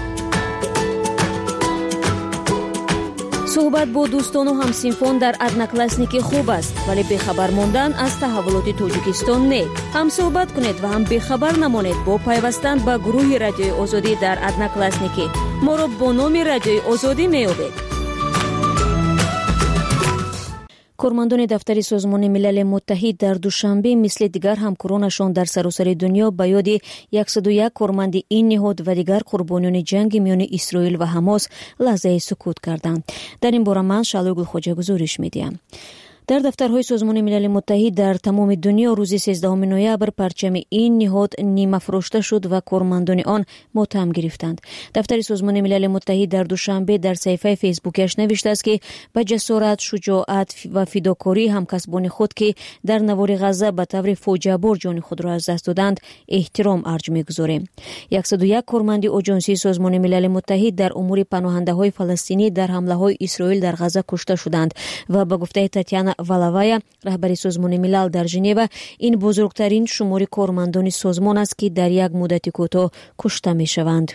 صحبت با دوستان و همسنفان در ادناکلاسنیکی خوب است، ولی بخبر ماندن از تحولات تاجیکستان نه. هم صحبت کنید و هم بخبر نمانید با پیوستن به گروه رادیوی آزادی در ادناکلاسنیکی. ما را با نام رادیوی آزادی می‌یابید. کارمندان دفتر سازمان ملل متحد در دوشنبه مثل دیگر همکارانشان در سراسر دنیا به یاد صد و یک کارمند این نهاد و دیگر قربانیان جنگ میان اسرائیل و حماس لحظه سکوت کردند. در این باره من شالو گلخوجه گزارش میدیم. در دفترهای سازمان ملل متحد در تمام دنیا روز سیزدهم نوامبر پرچم این نهاد نیمه افروخته شد و کارمندان آن ماتم گرفتند. دفتر سازمان ملل متحد در دوشنبه در صفحه فیسبوکش نوشته است که به جسارت، شجاعت و فداکاری همکسبان خود که در نوار غزه به طور فاجعه بار جان خود را از دست دادند احترام ارج می‌گذاریم. صد و یک کارمند آژانسی سازمان ملل متحد در امور پناهنده‌های فلسطینی در حمله‌های اسرائیل در غزه کشته شدند و به گفته تاتیانا والویا رهبر سازمان ملل در ژنو این بزرگترین شمار کارمندان سازمان است که در یک مدت کوتاه کشته می‌شوند.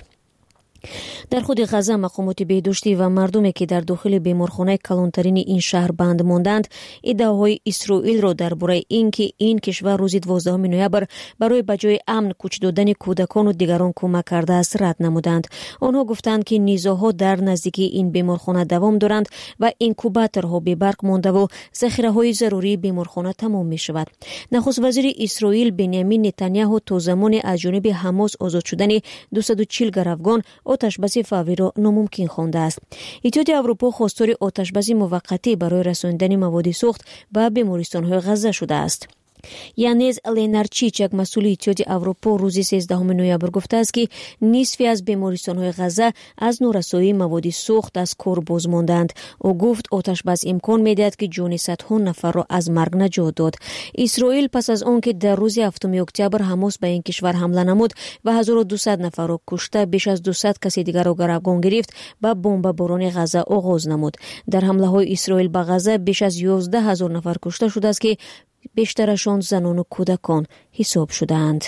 در خود غزه مقامات بهداشتی و مردمی که در داخل بیمارخانه کلانترین این شهر بند ماندند ادعاهای اسرائیل را درباره اینکه این کشور روز دوازدهم نوامبر برای بجای امن کوچ دادن کودکان و دیگران کمک کرده است رد نمودند. آنها گفتند که نیزاها در نزدیکی این بیمارخانه دوام دارند و اینکوباتورها به برق مانده و ذخیره‌های ضروری بیمارخانه تمام می‌شود. نخست وزیر اسرائیل بنیامین نتانیاهو تا زمان از جانب حماس آزاد شدن دویست و چهل گروگان آتش‌بس فوری را ناممکن خوانده است. اتحاد اروپا خواستار آتش‌بس موقتی برای رساندن مواد سوخت به بیمارستان‌های غزه شده است. یانز لینارچیچ مسئول اتحاد اروپا روز سیزدهم نوامبر گفته است که نصفی از بیمارستان‌های غزه از نورسایی مواد سوخت از کار باز ماندند. او گفت آتش‌بس امکان می‌دهد که جان صدها نفر را از مرگ نجات داد. اسرائیل پس از آنکه در روز هفتم اکتبر حماس به این کشور حمله نمود و هزار و دویست نفر را کشته، بیش از دویست کسی دیگر را گروگان گرفت، با بمباران غزه آغاز نمود. در حمله‌های اسرائیل به غزه بیش از یازده هزار نفر کشته شده است که بیشترشان زنان و کودکان حساب شدند.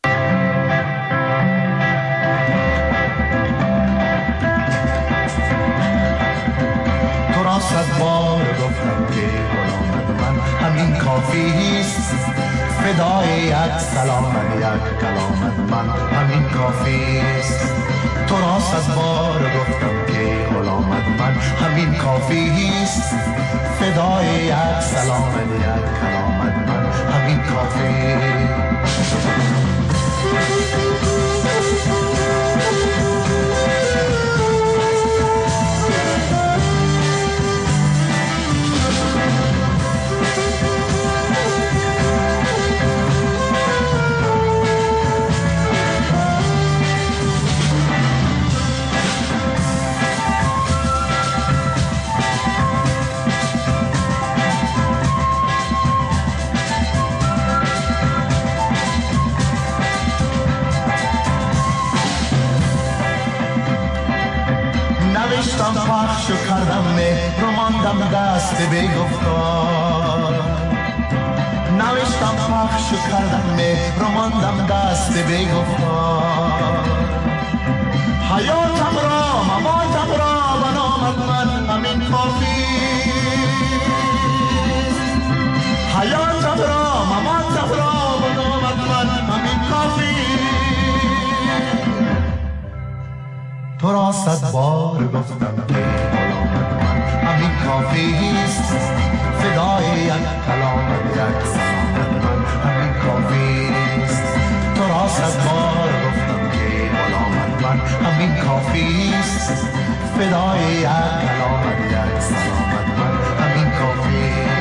تو را صد بار گفتم که غلامت من همین کافی است، فدای یک سلام یک کلامت من همین کافی است. تو را صد بار گفتم که غلامت من همین کافی است، فدای یک سلام یک کلامت من همین کافی. پخش کردم مهر رو ماندم دست بگفتار نوشتم پخش کردم مهر رو ماندم دست بگفتار حیاتم را مماتم را بنامد من همین کافی حیاتم را مماتم را بنامد من همین کافی تو را صد بار گفتم که غلامت من همین کافیست فدای یک کلامت یک سلامت من همین کافیست تو را صد بار گفتم که غلامت من همین کافیست فدای یک کلامت یک سلامت من همین کافیست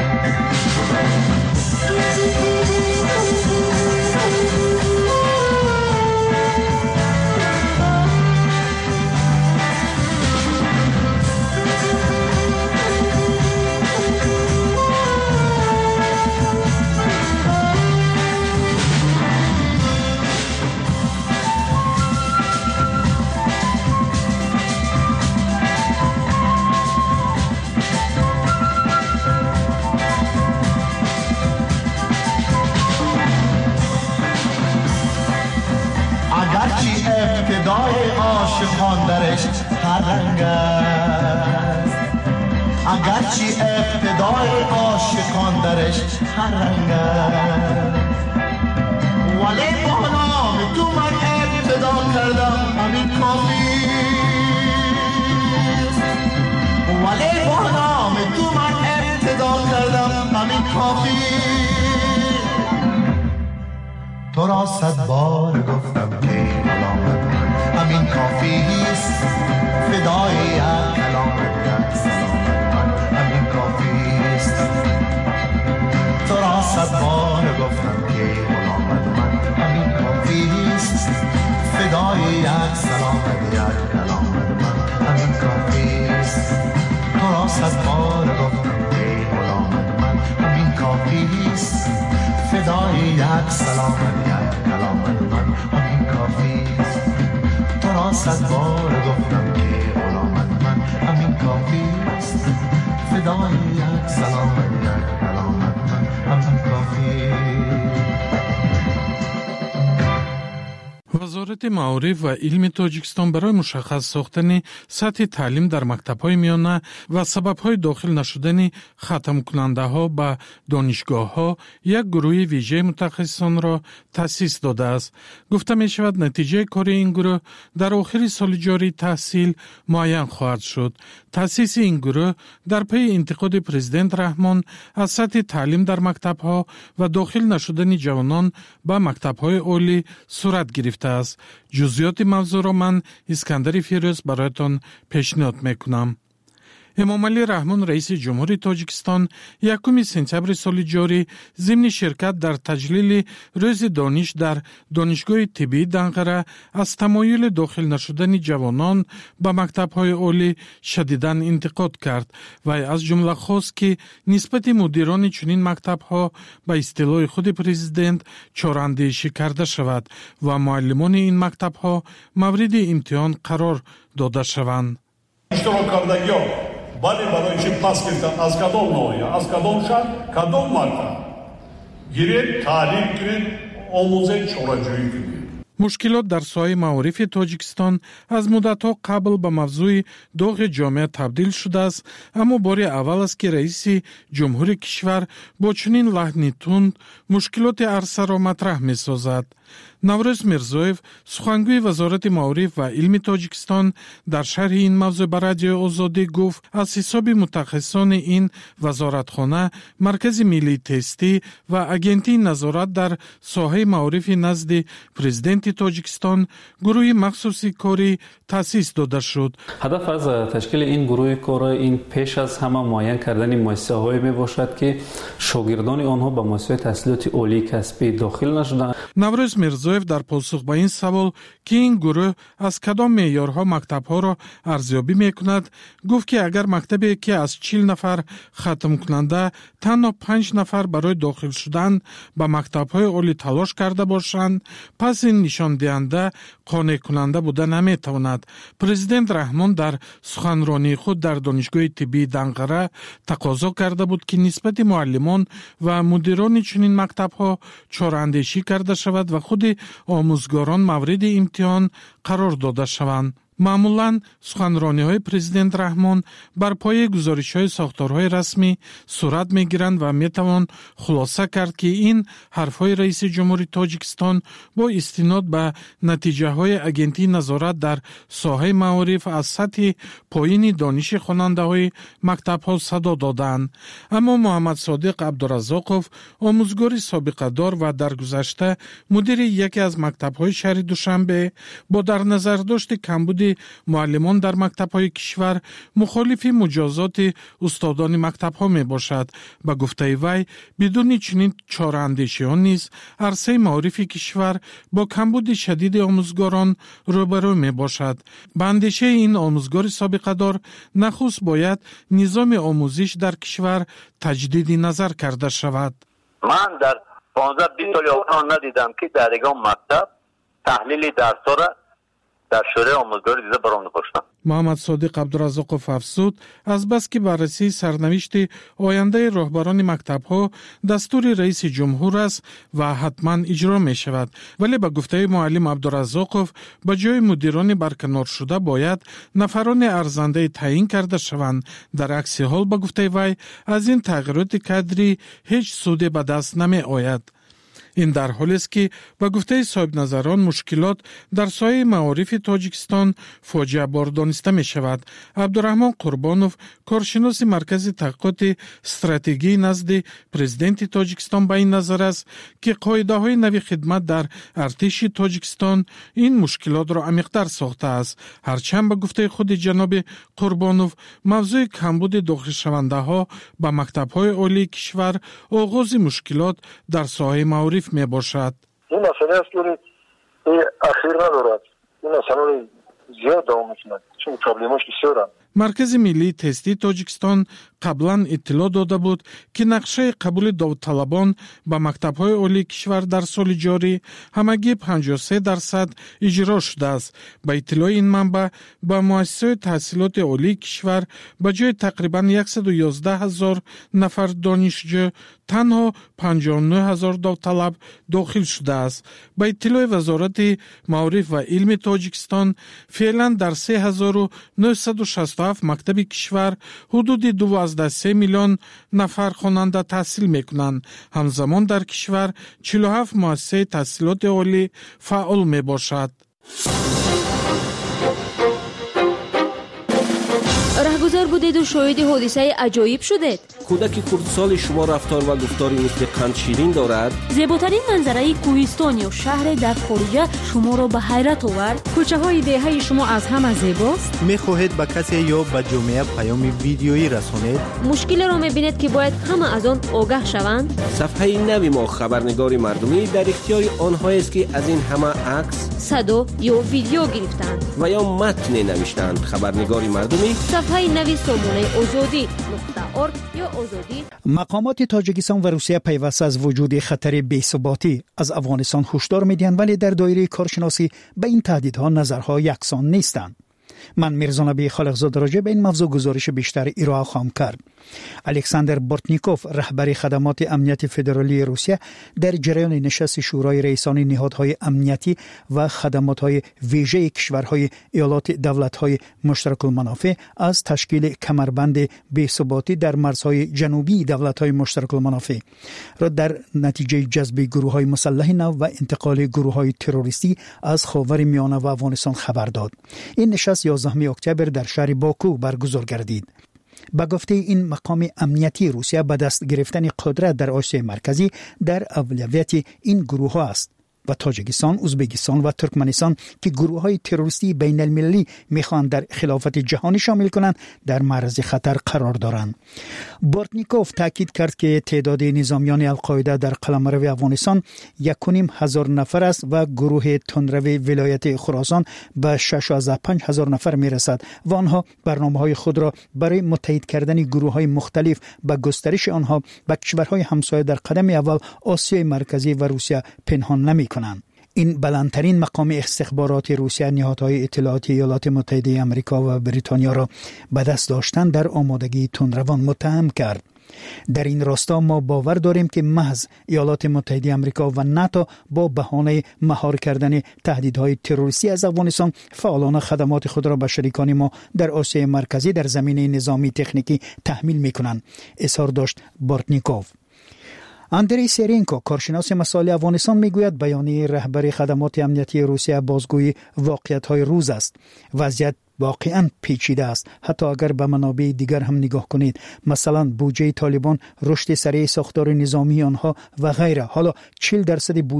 اگرچه ابتدای عاشقان درش هر رنگ است اگرچه ابتدای عاشقان درش هر رنگ است ولی با نام تو من ابتدا کردم همین کافی ولی با نام تو من ابتدا کردم همین کافی تو را صد بار گفتم که غلامت من همین کافیست فدای یک کلامت یک سلامت من همین کافیست تو را صد بار گفتم که غلامت من همین کافیست فدای یک سلامت یک کلامت من همین کافیست تو را صد بار گفتم که غلامت من همین کافیست فدای یک سلامت یک کلامت من همین کافیست تو را صد بار گفتم که غلامت من همین کافیست فدای یک سلامت یک کلامت من همین کافیست وزارت معارف و علم تاجیکستان برای مشخص ساختن سطح تعلیم در مکتب‌های میانه و سبب‌های داخل نشدن ختم کننده ها به دانشگاه ها یک گروه ویژه متخصصان را تأسیس داده است. گفته می شود نتیجه کار این گروه در آخر سال جاری تحصیل معین خواهد شد. تأسیس این گروه در پی انتقاد پرزیدنت رحمان از سطح تعلیم در مکتب‌ها و داخل نشدن جوانان به مکتب‌های عالی صورت گرفته است. جزئیات موضوع را من اسکندر فیروز برایتان پیشنهاد میکنم. امام علی رحمان رئیس جمهوری تاجیکستان یکم سپتامبر سال جاری ضمن شرکت در تجلیل روز دانش در دانشگاه طبی دنقره از تمایل داخل نشدن جوانان به مکتب‌های عالی شدیداً انتقاد کرد و از جمله خواست که نسبت مدیران چنین مکتب‌ها به اصطلاح خود پرزیدنت چاراندیشی کرده شود و معلمان این مکتب‌ها مورد امتحان قرار داده شوند. ولی برای چی پاس گرفتن از کدام نوعی از کدام شهر کدام مکتب گیرید تعلیم گیرید آموزش چاره‌جویی کنید. مشکلات در ساحه معارف تاجیکستان از مدت‌ها قبل به موضوع داغ جامعه تبدیل شده است، اما بار اول است که رئیس جمهور کشور با چنین لحنی تند مشکلات عرصه را مطرح می‌سازد. نوروز میرزویف سخنگوی وزارت معارف و علم تاجیکستان در شرح این موضوع به رادیو آزادی گفت از حساب متخصصان این وزارتخانه مرکز ملی تستی و اجنتی نظارت در ساحه معارف نزد پرزیدنت تاجیکستان گروه مخصوصی کاری تأسیس داده شد. هدف از تشکیل این گروه کار این پیش از همه معین کردن مؤسسه‌هایی میباشد که شاگردان آنها به مؤسسه تحصیلات عالی کسبی داخل نشدند. نوروز میرزویف در پاسخ به این سوال که این گروه از کدام معیارها مکتب‌ها را ارزیابی می‌کند گفت که اگر مکتبی که از چهل نفر ختم کننده تنها پنج نفر برای داخل شدن به مکتب‌های عالی تلاش کرده باشند پس این نشان دهنده قانع کننده بوده نمی تواند. پرزیدنت رحمان در سخنرانی خود در دانشگاه طبی دنقره تقاضا کرده بود که نسبت معلمان و مدیران چنین مکتب‌ها چاراندیشی کرده شود و خود آموزگاران مورد امتحان قرار داده شوند. معمولاً سخنرانی‌های پرزیدنت رحمان بر پایه گزارش‌های ساختارهای رسمی صورت می‌گیرند و می‌توان خلاصه کرد که این حرف‌های رئیس جمهوری تاجیکستان با استناد به نتیجه‌های اگنتی نظارت در ساحه معارف از سطح پایین دانش خواننده‌های مکتب‌ها صدا دادند. اما محمد صادق عبدالرزاقوف، آموزگار سابقه دار و در گذشته مدیر یکی از مکتب‌های شهر دوشنبه، با در نظر داشت کمبود معلمان در مکتب‌های کشور مخالف مجازات استادان مکتب‌ها میباشد. به گفته وی بدون چنین چاره‌اندیشی‌ها نیز عرصه معارف کشور با کمبود شدید آموزگاران روبرو میباشد. به اندیشه این آموزگار سابقه دار نخست باید نظام آموزش در کشور تجدید نظر کرده شود. من در پانزده بیست سال آن ندیدم که در یگان مکتب تحلیل درس‌ها را در شورای آموزگاری دیده برام نوشتن. محمد صادق عبدالرزاقوف افزود از بس که بررسی سرنوشت آینده راهبران مکتب‌ها دستور رئیس جمهور است و حتما اجرا می شود، ولی به گفته معلم عبدالرزاقوف به جای مدیران برکنار شده باید نفران ارزنده تعیین کرده شوند. در عکس حال به گفته وی از این تغییرات کادری هیچ سودی به دست نمی آید. این در حالی است که به گفته صاحب نظران مشکلات در سایه معارف تاجیکستان فاجعه بار دانسته می شود. عبدالرحمن قربانوف، کارشناس مرکز تحقیقات استراتژی نزد پرزیدنت تاجیکستان، به این نظر است که قاعده های نوی خدمت در ارتش تاجیکستان این مشکلات را عمیق‌تر ساخته است. هرچند به گفته خود جناب قربانوف موضوع کمبود داخل شونده ها به مکتب های عالی کشور آغاز مشکلات در ساحه معارف می باشد. این مسئله است که این اخیر ندارد. این مسئله زیاد دوام می‌کند چون پروبلماش بسیارند. مرکز ملی تستی تاجیکستان قبلا اطلاع داده بود که نقشه قبول داوطلبان به مکتب‌های عالی کشور در سال جاری همگی پنجاه و سه درصد اجرا شده است. با اطلاع این منبع به مؤسسه تحصیلات عالی کشور به جای تقریباً صد و یازده هزار نفر دانشجو تنها پنجاه و نه هزار داوطلب داخل شده است. با اطلاع وزارت معارف و علم تاجیکستان فعلا در سه هزار و نهصد و شصت و هفت مکتب کشور حدود دوازده میلیون نفر خواننده تحصیل میکنند. همزمان در کشور چهل و هفت مؤسسه تحصیلات عالی فعال می باشد. رهگذر بودید و شاهد حادثه عجایب شدید. کودک کردسال شما رفتار و گفتاری مثل قند شیرین دارد. زیباترین منظره کوهستان یا شهر در خارجه شما را به حیرت آورد. کوچه های دهه شما از همه زیباست. میخواهید به کسی یا به جامعه پیام ویدیویی رسانید؟ مشکل را میبینید که باید همه از آن آگاه شوند. صفحه نوی ما خبرنگار مردمی در اختیار آنها است که از این همه عکس، صدا یا ویدیو گرفتند و یا متن نوشتند. خبرنگار مردمی صفحه نوی سامانه آزادی نقطه ارگ یا آزادی. مقامات تاجیکستان و روسیه پیوسته از وجود خطر بی‌ثباتی از افغانستان هشدار می‌دهند، ولی در دایره کارشناسی به این تهدیدها نظرها یکسان نیستند. من میرزا نبی خالقزاده راجع به این موضوع گزارش بیشتر ارائه خواهم کرد. الکساندر بورتنیکوف، رهبر خدمات امنیتی فدرالی روسیه، در جریان نشست شورای رئیسان نهادهای امنیتی و خدمات‌های ویژه کشورهای ایالات دولت‌های مشترک المنافع از تشکیل کمربند بی‌ثباتی در مرزهای جنوبی دولت‌های مشترک المنافع را در نتیجه جذب گروه‌های مسلح نو و انتقال گروه‌های تروریستی از خاورمیانه و افغانستان خبر داد. این نشست یازدهم اکتبر در شهر باکو برگزار گردید. با گفته این مقام امنیتی، روسیه به دست گرفتن قدرت در آسیای مرکزی در اولویت این گروه ها است و تاجیکستان، ازبکستان و ترکمنستان که گروه‌های تروریستی بین المللی می‌خواهند در خلافت جهانی شامل کنند در معرض خطر قرار دارند. بورتنیکوف تاکید کرد که تعداد نظامیان القاعده در قلمرو افغانستان یک و نیم هزار نفر است و گروه تندرو ولایت خراسان به شش و پنج هزار نفر می‌رسد و آنها برنامه‌های خود را برای متحد کردن گروه‌های مختلف به گسترش آنها به کشورهای همسایه در قدم اول آسیای مرکزی و روسیه پنهان نمی کنند. این بلندترین مقام استخباراتی روسیه نهادهای اطلاعاتی ایالات متحده آمریکا و بریتانیا را به دست داشتن در آمادگی تندروان متهم کرد. در این راستا ما باور داریم که محض ایالات متحده آمریکا و ناتو با بهانه مهار کردن تهدیدهای تروریستی از افغانستان فعالانه خدمات خود را به شریکان ما در آسیای مرکزی در زمینه نظامی تکنیکی تحمیل می‌کنند، اظهار داشت بورتنیکوف. اندری سرینکو کارشناس مسائل افغانستان میگوید بیانیه رهبر خدمات امنیتی روسیه بازگوی واقعیت‌های روز است. وضعیت واقعا پیچیده است. حتی اگر به منابع دیگر هم نگاه کنید، مثلا بودجه طالبان، رشد سریع ساختار نظامی آنها و غیره، حالا چهل درصد